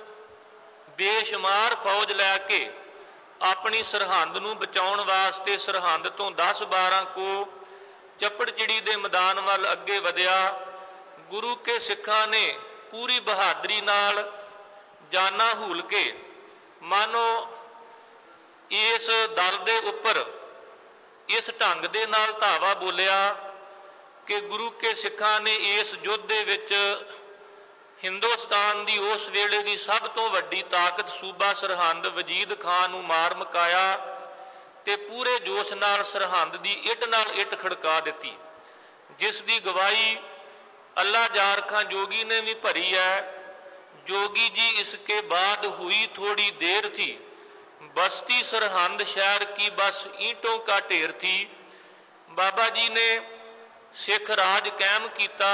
ਬੇਸ਼ੁਮਾਰ ਫੌਜ ਲੈ ਕੇ ਆਪਣੀ ਸਰਹੰਦ ਨੂੰ ਬਚਾਉਣ ਵਾਸਤੇ ਸਰਹੰਦ ਤੋਂ ਦਸ ਬਾਰਾਂ ਕੋ ਚੱਪੜਚਿੜੀ ਦੇ ਮੈਦਾਨ ਵੱਲ ਅੱਗੇ ਵਧਿਆ। ਗੁਰੂ ਕੇ ਸਿੱਖਾਂ ਨੇ ਪੂਰੀ ਬਹਾਦਰੀ ਨਾਲ ਜਾਨਾਂ ਹੂਲ ਕੇ ਮਾਨੋ ਇਸ ਦਲ ਦੇ ਉੱਪਰ ਇਸ ਢੰਗ ਦੇ ਨਾਲ ਧਾਵਾ ਬੋਲਿਆ ਕਿ ਗੁਰੂ ਕੇ ਸਿੱਖਾਂ ਨੇ ਇਸ ਯੁੱਧ ਦੇ ਵਿੱਚ ਹਿੰਦੁਸਤਾਨ ਦੀ ਉਸ ਵੇਲੇ ਦੀ ਸਭ ਤੋਂ ਵੱਡੀ ਤਾਕਤ ਸੂਬਾ ਸਰਹੰਦ ਵਜੀਦ ਖਾਨ ਨੂੰ ਮਾਰ ਮੁਕਾਇਆ ਤੇ ਪੂਰੇ ਜੋਸ਼ ਨਾਲ ਸਰਹੰਦ ਦੀ ਇੱਟ ਨਾਲ ਇੱਟ ਖੜਕਾ ਦਿੱਤੀ, ਜਿਸ ਦੀ ਗਵਾਹੀ ਅੱਲਾ ਜਾਰ ਖਾਂ ਜੋਗੀ ਨੇ ਵੀ ਭਰੀ ਹੈ। जोगी जी इसके बाद हुई थोड़ी देर थी, बस्ती सरहंद शहर की बस ईंटों का ढेर थी। बाबा जी ने सिख राज कायम किया,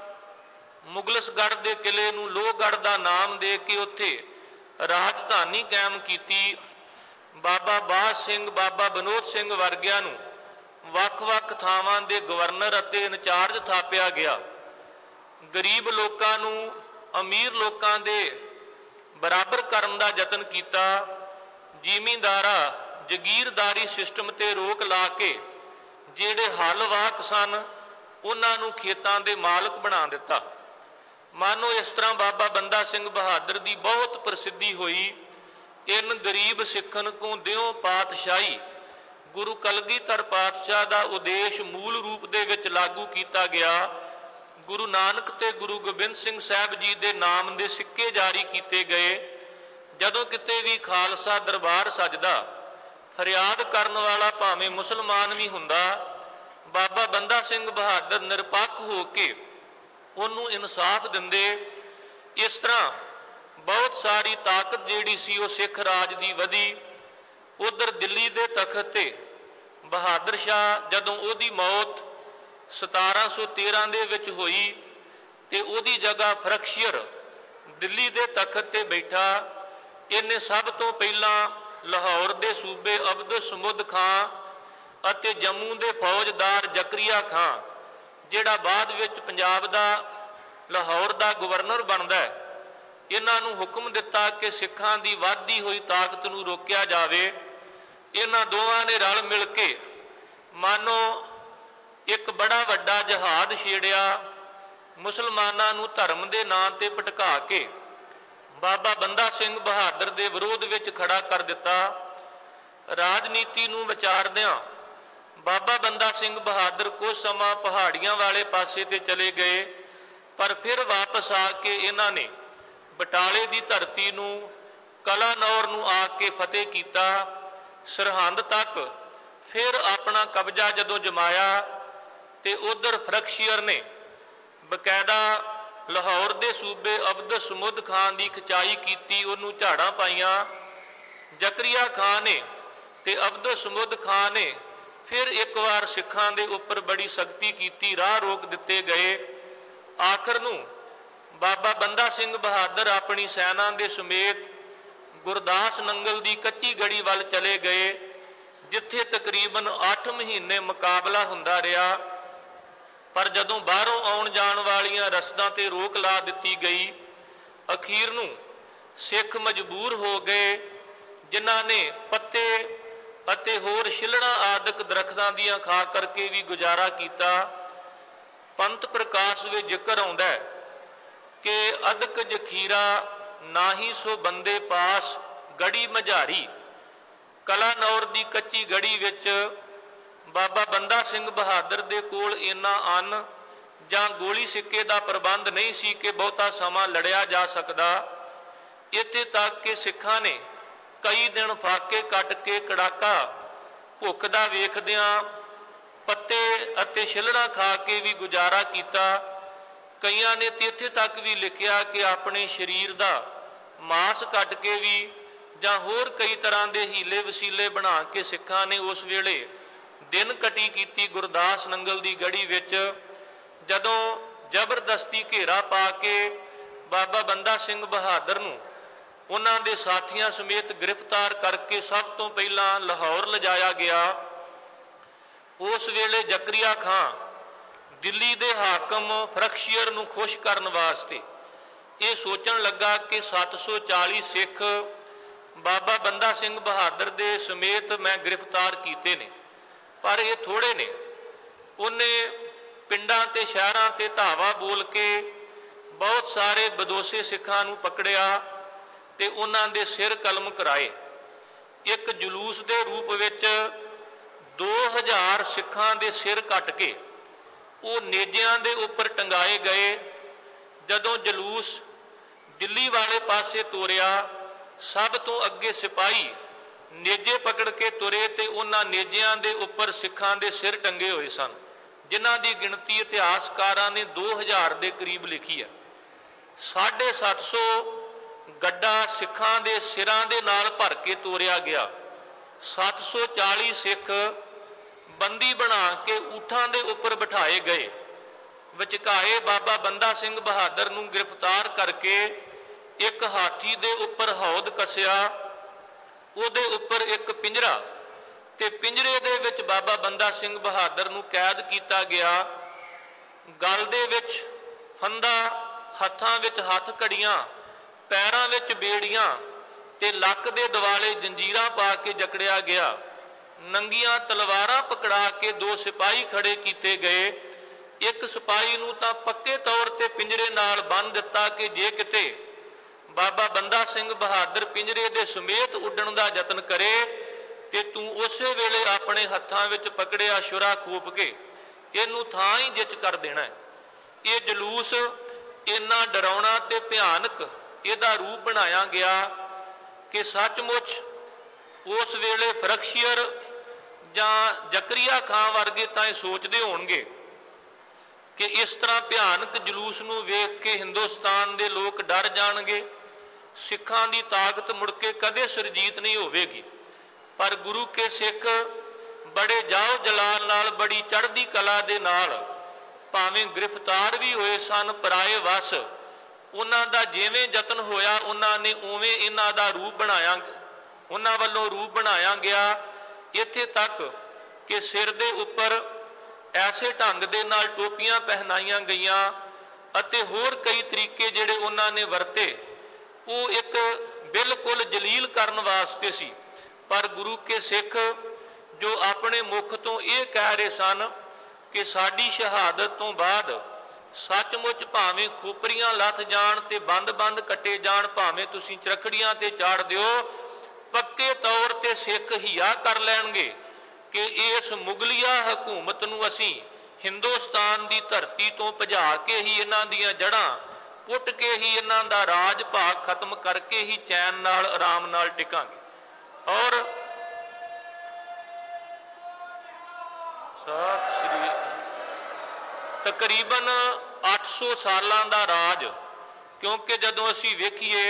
मुगलसगढ़ के किले नूं लोहगढ़ का नाम दे के उत्थे राजधानी कायम की। बाबा बाज सिंह, बाबा विनोद सिंह वर्गियां नूं वख-वख थावां दे गवर्नर अते इंचार्ज थापिया गया। गरीब लोकां नूं अमीर लोकां दे बराबर करन दा यतन कीता। जिमींदारा जगीरदारी सिस्टम ते रोक ला के जिहड़े हलवाक सन उन्हां नूं खेतां दे मालक बना दिता। मानो इस तरह बाबा बंदा सिंह बहादुर दी बहुत प्रसिद्धि हुई। इन गरीब सिखन को दिओ पातशाही गुरु कलगीधर पातशाह दा उदेश मूल रूप दे विच लागू किया गया। गुरु नानक ते गुरु गोबिंद सिंह साहब जी दे नाम दे सिक्के जारी किए गए। जदों किते भी खालसा दरबार सजदा, फरियाद करन वाला भावें मुसलमान भी हुंदा, बाबा बंदा सिंह बहादुर निरपक्ष हो के उन्होंने इंसाफ दिंदे। इस तरह बहुत सारी ताकत जिहड़ी सी वो सिख राज दी वधी। उधर दिल्ली दे तखत ते बहादुर शाह जदों उहदी मौत सतारा सौ तेरह दे विच होई ते उहदी जगह फरखशीर दिल्ली दे तखत ते बैठा। इन्हें सब तो पहला लाहौर दे सूबे अब्दुल समुद खां अते जम्मू दे फौजदार जकरिया खां जिहड़ा बाद विच पंजाब दा लाहौर दा गवर्नर बनदा है, इन्हां नूं हुक्म दिता कि सिखां दी वधदी होई ताकत नूं रोकिया जावे। इन्हां दोवां ने रल मिल के मानो एक बड़ा वड्डा जहाज छेड़िया ਮੁਸਲਮਾਨਾਂ ਨੂੰ ਧਰਮ ਦੇ ਨਾਂ ਤੇ ਭਟਕਾ ਕੇ ਬਾਬਾ ਬੰਦਾ ਸਿੰਘ ਬਹਾਦਰ ਦੇ ਵਿਰੋਧ ਵਿੱਚ ਖੜਾ ਕਰ ਦਿੱਤਾ। ਰਾਜਨੀਤੀ ਨੂੰ ਵਿਚਾਰਦਿਆਂ ਬਾਬਾ ਬੰਦਾ ਸਿੰਘ ਬਹਾਦਰ ਕੁਝ ਸਮਾਂ ਪਹਾੜੀਆਂ ਵਾਲੇ ਪਾਸੇ ਤੇ ਚਲੇ ਗਏ, ਪਰ ਫਿਰ ਵਾਪਸ ਆ ਕੇ ਇਹਨਾਂ ਨੇ ਬਟਾਲੇ ਦੀ ਧਰਤੀ ਨੂੰ, ਕਲਾਨੌਰ ਨੂੰ ਆ ਕੇ ਫਤਿਹ ਕੀਤਾ। ਸਰਹੰਦ ਤੱਕ ਫਿਰ ਆਪਣਾ ਕਬਜ਼ਾ ਜਦੋਂ ਜਮਾਇਆ ਤੇ ਉਧਰ ਫਰਖਸ਼ੀਅਰ ਨੇ ਬਕਾਇਦਾ ਲਾਹੌਰ ਦੇ ਸੂਬੇ ਅਬਦ ਸਮੁੱਦ ਖਾਨ ਦੀ ਖਿਚਾਈ ਕੀਤੀ, ਉਹਨੂੰ ਝਾੜਾਂ ਪਾਈਆਂ। ਜ਼ਕਰੀਆ ਖਾਨ ਨੇ ਤੇ ਅਬਦ ਸਮੁੱਦ ਖਾਨ ਨੇ ਫਿਰ ਇੱਕ ਵਾਰ ਸਿੱਖਾਂ ਦੇ ਉੱਪਰ ਬੜੀ ਸਖਤੀ ਕੀਤੀ, ਰਾਹ ਰੋਕ ਦਿੱਤੇ ਗਏ। ਆਖਰ ਨੂੰ ਬਾਬਾ ਬੰਦਾ ਸਿੰਘ ਬਹਾਦਰ ਆਪਣੀ ਸੈਨਾ ਦੇ ਸਮੇਤ ਗੁਰਦਾਸ ਨੰਗਲ ਦੀ ਕੱਚੀ ਗੜੀ ਵੱਲ ਚਲੇ ਗਏ, ਜਿੱਥੇ ਤਕਰੀਬਨ ਅੱਠ ਮਹੀਨੇ ਮੁਕਾਬਲਾ ਹੁੰਦਾ ਰਿਹਾ। ਪਰ ਜਦੋਂ ਬਾਹਰੋਂ ਆਉਣ ਜਾਣ ਵਾਲੀਆਂ ਰਸਦਾਂ ਤੇ ਰੋਕ ਲਾ ਦਿੱਤੀ ਗਈ, ਅਖੀਰ ਨੂੰ ਸਿੱਖ ਮਜਬੂਰ ਹੋ ਗਏ, ਜਿਨ੍ਹਾਂ ਨੇ ਪੱਤੇ ਅਤੇ ਹੋਰ ਛਿੱਲੜਾਂ ਆਦਿਕ ਦਰਖਤਾਂ ਦੀਆਂ ਖਾ ਕਰਕੇ ਵੀ ਗੁਜ਼ਾਰਾ ਕੀਤਾ। ਪੰਥ ਪ੍ਰਕਾਸ਼ ਵਿੱਚ ਜ਼ਿਕਰ ਆਉਂਦਾ ਹੈ ਕਿ ਅਦਕ ਜਖੀਰਾ ਨਾਹੀ ਸੋ ਬੰਦੇ ਪਾਸ ਗੜੀ ਮਝਾਰੀ। ਕਲਾਨੌਰ ਦੀ ਕੱਚੀ ਗੜੀ ਵਿੱਚ ਬਾਬਾ ਬੰਦਾ ਸਿੰਘ ਬਹਾਦਰ ਦੇ ਕੋਲ ਇੰਨਾ ਅੰਨ ਜਾਂ ਗੋਲੀ ਸਿੱਕੇ ਦਾ ਪ੍ਰਬੰਧ ਨਹੀਂ ਸੀ ਕਿ ਬਹੁਤਾ ਸਮਾਂ ਲੜਿਆ ਜਾ ਸਕਦਾ। ਇੱਥੇ ਤੱਕ ਕਿ ਸਿੱਖਾਂ ਨੇ ਕਈ ਦਿਨ ਫਾਕੇ ਕੱਟ ਕੇ ਕੜਾਕਾ ਭੁੱਖ ਦਾ ਵੇਖਦਿਆਂ ਪੱਤੇ ਅਤੇ ਛਿੱਲੜਾਂ ਖਾ ਕੇ ਵੀ ਗੁਜ਼ਾਰਾ ਕੀਤਾ। ਕਈਆਂ ਨੇ ਤੇ ਇੱਥੇ ਤੱਕ ਵੀ ਲਿਖਿਆ ਕਿ ਆਪਣੇ ਸਰੀਰ ਦਾ ਮਾਸ ਕੱਟ ਕੇ ਵੀ ਜਾਂ ਹੋਰ ਕਈ ਤਰ੍ਹਾਂ ਦੇ ਹੀਲੇ ਵਸੀਲੇ ਬਣਾ ਕੇ ਸਿੱਖਾਂ ਨੇ ਉਸ ਵੇਲੇ ਦਿਨ ਕਟੀ ਕੀਤੀ ਗੁਰਦਾਸ ਨੰਗਲ ਦੀ ਗੜੀ ਵਿੱਚ। ਜਦੋਂ ਜ਼ਬਰਦਸਤੀ ਘੇਰਾ ਪਾ ਕੇ ਬਾਬਾ ਬੰਦਾ ਸਿੰਘ ਬਹਾਦਰ ਨੂੰ ਉਹਨਾਂ ਦੇ ਸਾਥੀਆਂ ਸਮੇਤ ਗ੍ਰਿਫਤਾਰ ਕਰਕੇ ਸਭ ਤੋਂ ਪਹਿਲਾਂ ਲਾਹੌਰ ਲਿਜਾਇਆ ਗਿਆ, ਉਸ ਵੇਲੇ ਜ਼ਕਰੀਆ ਖਾਨ ਦਿੱਲੀ ਦੇ ਹਾਕਮ ਫਰਖਸ਼ੀਅਰ ਨੂੰ ਖੁਸ਼ ਕਰਨ ਵਾਸਤੇ ਇਹ ਸੋਚਣ ਲੱਗਾ ਕਿ ਸੱਤ ਸੌ ਚਾਲੀ ਸਿੱਖ ਬਾਬਾ ਬੰਦਾ ਸਿੰਘ ਬਹਾਦਰ ਦੇ ਸਮੇਤ ਮੈਂ ਗ੍ਰਿਫਤਾਰ ਕੀਤੇ ਨੇ, ਪਰ ਇਹ ਥੋੜੇ ਨੇ। ਉਹਨੇ ਪਿੰਡਾਂ ਤੇ ਸ਼ਹਿਰਾਂ ਤੇ ਧਾਵਾ ਬੋਲ ਕੇ ਬਹੁਤ ਸਾਰੇ ਬਦੋਸੇ ਸਿੱਖਾਂ ਨੂੰ ਪਕੜਿਆ ਤੇ ਉਹਨਾਂ ਦੇ ਸਿਰ ਕਲਮ ਕਰਾਏ। ਇੱਕ ਜਲੂਸ ਦੇ ਰੂਪ ਵਿੱਚ ਦੋ ਹਜ਼ਾਰ ਸਿੱਖਾਂ ਦੇ ਸਿਰ ਕੱਟ ਕੇ ਉਹ ਨੇਜਿਆਂ ਦੇ ਉੱਪਰ ਟੰਗਾਏ ਗਏ। ਜਦੋਂ ਜਲੂਸ ਦਿੱਲੀ ਵਾਲੇ ਪਾਸੇ ਤੋਰਿਆ, ਸਭ ਤੋਂ ਅੱਗੇ ਸਿਪਾਹੀ ਨੇਜੇ ਪਕੜ ਕੇ ਤੁਰੇ ਤੇ ਉਹਨਾਂ ਨੇਜਿਆਂ ਦੇ ਉੱਪਰ ਸਿੱਖਾਂ ਦੇ ਸਿਰ ਟੰਗੇ ਹੋਏ ਸਨ, ਜਿਨ੍ਹਾਂ ਦੀ ਗਿਣਤੀ ਇਤਿਹਾਸਕਾਰਾਂ ਨੇ ਦੋ ਹਜ਼ਾਰ ਦੇ ਕਰੀਬ ਲਿਖੀ ਹੈ। ਸਾਢੇ ਸੱਤ ਸੌ ਗੱਡਾ ਸਿੱਖਾਂ ਦੇ ਸਿਰਾਂ ਦੇ ਨਾਲ ਭਰ ਕੇ ਤੋਰਿਆ ਗਿਆ। ਸੱਤ ਸੌ ਚਾਲੀ ਸਿੱਖ ਬੰਦੀ ਬਣਾ ਕੇ ਊਠਾਂ ਦੇ ਉੱਪਰ ਬਿਠਾਏ ਗਏ। ਵਿਚਕਾਏ ਬਾਬਾ ਬੰਦਾ ਸਿੰਘ ਬਹਾਦਰ ਨੂੰ ਗ੍ਰਿਫਤਾਰ ਕਰਕੇ ਇੱਕ ਹਾਥੀ ਦੇ ਉੱਪਰ ਹੌਦ ਕੱਸਿਆ, ਉਹਦੇ ਉੱਪਰ ਇੱਕ ਪਿੰਜਰਾ, ਤੇ ਪਿੰਜਰੇ ਦੇ ਵਿੱਚ ਬਾਬਾ ਬੰਦਾ ਸਿੰਘ ਬਹਾਦਰ ਨੂੰ ਕੈਦ ਕੀਤਾ ਗਿਆ। ਗਲ ਦੇ ਵਿੱਚ ਫੰਦਾ, ਹੱਥਾਂ ਵਿੱਚ ਹੱਥ ਕੜੀਆਂ, ਪੈਰਾਂ ਵਿੱਚ ਬੇੜੀਆਂ ਤੇ ਲੱਕ ਦੇ ਦੁਆਲੇ ਜੰਜੀਰਾਂ ਪਾ ਕੇ ਜਕੜਿਆ ਗਿਆ। ਨੰਗੀਆਂ ਤਲਵਾਰਾਂ ਪਕੜਾ ਕੇ ਦੋ ਸਿਪਾਹੀ ਖੜੇ ਕੀਤੇ ਗਏ। ਇੱਕ ਸਿਪਾਹੀ ਨੂੰ ਤਾਂ ਪੱਕੇ ਤੌਰ ਤੇ ਪਿੰਜਰੇ ਨਾਲ ਬੰਨ੍ਹ ਦਿੱਤਾ ਕਿ ਜੇ ਕਿਤੇ ਬਾਬਾ ਬੰਦਾ ਸਿੰਘ ਬਹਾਦਰ ਪਿੰਜਰੇ ਦੇ ਸਮੇਤ ਉੱਡਣ ਦਾ ਯਤਨ ਕਰੇ ਤੇ ਤੂੰ ਉਸੇ ਵੇਲੇ ਆਪਣੇ ਹੱਥਾਂ ਵਿੱਚ ਪਕੜਿਆ ਛੁਰਾ ਖੋਪ ਕੇ ਇਹਨੂੰ ਥਾਂ ਹੀ ਜਿੱਚ ਕਰ ਦੇਣਾ। ਇਹ ਜਲੂਸ ਇੰਨਾ ਡਰਾਉਣਾ ਤੇ ਭਿਆਨਕ ਇਹਦਾ ਰੂਪ ਬਣਾਇਆ ਗਿਆ ਕਿ ਸੱਚਮੁੱਚ ਉਸ ਵੇਲੇ ਫਰਖਸ਼ੀਅਰ ਜਾਂ ਜ਼ਕਰੀਆ ਖਾਨ ਵਰਗੇ ਤਾਂ ਇਹ ਸੋਚਦੇ ਹੋਣਗੇ ਕਿ ਇਸ ਤਰ੍ਹਾਂ ਭਿਆਨਕ ਜਲੂਸ ਨੂੰ ਵੇਖ ਕੇ ਹਿੰਦੁਸਤਾਨ ਦੇ ਲੋਕ ਡਰ ਜਾਣਗੇ, ਸਿੱਖਾਂ ਦੀ ਤਾਕਤ ਮੁੜ ਕੇ ਕਦੇ ਸੁਰਜੀਤ ਨਹੀਂ ਹੋਵੇਗੀ। ਪਰ ਗੁਰੂ ਕੇ ਸਿੱਖ ਬੜੇ ਜਾਓ ਜਲਾਲ ਨਾਲ, ਬੜੀ ਚੜ੍ਹਦੀ ਕਲਾ ਦੇ ਨਾਲ ਭਾਵੇਂ ਗ੍ਰਿਫਤਾਰ ਵੀ ਹੋਏ ਸਨ ਪਰਾਏ ਵਸ, ਉਹਨਾਂ ਦਾ ਜਿਵੇਂ ਯਤਨ ਹੋਇਆ ਉਹਨਾਂ ਨੇ ਉਵੇਂ ਇਹਨਾਂ ਦਾ ਰੂਪ ਬਣਾਇਆ, ਉਹਨਾਂ ਵੱਲੋਂ ਰੂਪ ਬਣਾਇਆ ਗਿਆ। ਇੱਥੇ ਤੱਕ ਕਿ ਸਿਰ ਦੇ ਉੱਪਰ ਐਸੇ ਢੰਗ ਦੇ ਨਾਲ ਟੋਪੀਆਂ ਪਹਿਨਾਈਆਂ ਗਈਆਂ ਅਤੇ ਹੋਰ ਕਈ ਤਰੀਕੇ ਜਿਹੜੇ ਉਹਨਾਂ ਨੇ ਵਰਤੇ, ਉਹ ਇੱਕ ਬਿਲਕੁਲ ਜਲੀਲ ਕਰਨ ਵਾਸਤੇ ਸੀ। ਪਰ ਗੁਰੂ ਕੇ ਸਿੱਖ ਜੋ ਆਪਣੇ ਮੁਖ ਤੋਂ ਇਹ ਕਹਿ ਰਹੇ ਸਨ ਕਿ ਸਾਡੀ ਸ਼ਹਾਦਤ ਤੋਂ ਬਾਅਦ ਸੱਚਮੁੱਚ ਭਾਵੇਂ ਖੋਪਰੀਆਂ ਲੱਥ ਜਾਣ ਤੇ ਬੰਦ-ਬੰਦ ਕੱਟੇ ਜਾਣ, ਭਾਵੇਂ ਤੁਸੀਂ ਚਰਖੜੀਆਂ ਤੇ ਚਾੜ ਦਿਓ, ਪੱਕੇ ਤੌਰ ਤੇ ਸਿੱਖ ਹਿਆ ਕਰ ਲੈਣਗੇ ਕਿ ਇਸ ਮੁਗਲਿਆ ਹਕੂਮਤ ਨੂੰ ਅਸੀਂ ਹਿੰਦੁਸਤਾਨ ਦੀ ਧਰਤੀ ਤੋਂ ਭਜਾ ਕੇ ਹੀ, ਇਹਨਾਂ ਦੀਆਂ ਜੜ੍ਹਾਂ ਪੁੱਟ ਕੇ ਹੀ, ਇਹਨਾਂ ਦਾ ਰਾਜ ਭਾਗ ਖਤਮ ਕਰਕੇ ਹੀ ਚੈਨ ਨਾਲ ਆਰਾਮ ਨਾਲ ਟਿਕਾਂਗੇ। ਔਰ ਸਤਿ ਸ੍ਰੀ ਤਕਰੀਬਨ ਅੱਠ ਸੌ ਸਾਲਾਂ ਦਾ ਰਾਜ, ਕਿਉਂਕਿ ਜਦੋਂ ਅਸੀਂ ਵੇਖੀਏ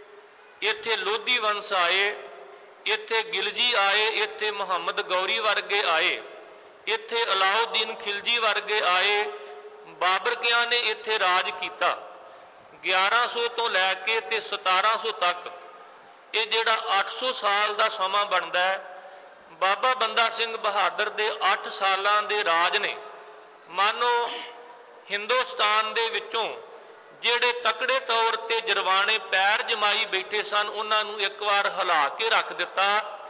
ਇੱਥੇ ਲੋਧੀ ਵੰਸ਼ ਆਏ, ਇੱਥੇ ਗਿਲਜੀ ਆਏ, ਇੱਥੇ ਮੁਹੰਮਦ ਗੌਰੀ ਵਰਗੇ ਆਏ, ਇੱਥੇ ਅਲਾਉਦੀਨ ਖਿਲਜੀ ਵਰਗੇ ਆਏ, ਬਾਬਰਕਿਆਂ ਨੇ ਇੱਥੇ ਰਾਜ ਕੀਤਾ। ਗਿਆਰਾਂ ਸੌ ਤੋਂ ਲੈ ਕੇ ਤੇ ਸਤਾਰਾਂ ਸੌ ਤੱਕ ਇਹ ਜਿਹੜਾ ਅੱਠ ਸੌ ਸਾਲ ਦਾ ਸਮਾਂ ਬਣਦਾ ਹੈ, ਬਾਬਾ ਬੰਦਾ ਸਿੰਘ ਬਹਾਦਰ ਦੇ ਅੱਠ ਸਾਲਾਂ ਦੇ ਰਾਜ ਨੇ ਮਾਨੋ ਹਿੰਦੁਸਤਾਨ ਦੇ ਵਿੱਚੋਂ ਜਿਹੜੇ ਤਕੜੇ ਤੌਰ ਤੇ ਜਰਵਾਣੇ ਪੈਰ ਜਮਾਈ ਬੈਠੇ ਸਨ, ਉਹਨਾਂ ਨੂੰ ਇੱਕ ਵਾਰ ਹਿਲਾ ਕੇ ਰੱਖ ਦਿੱਤਾ।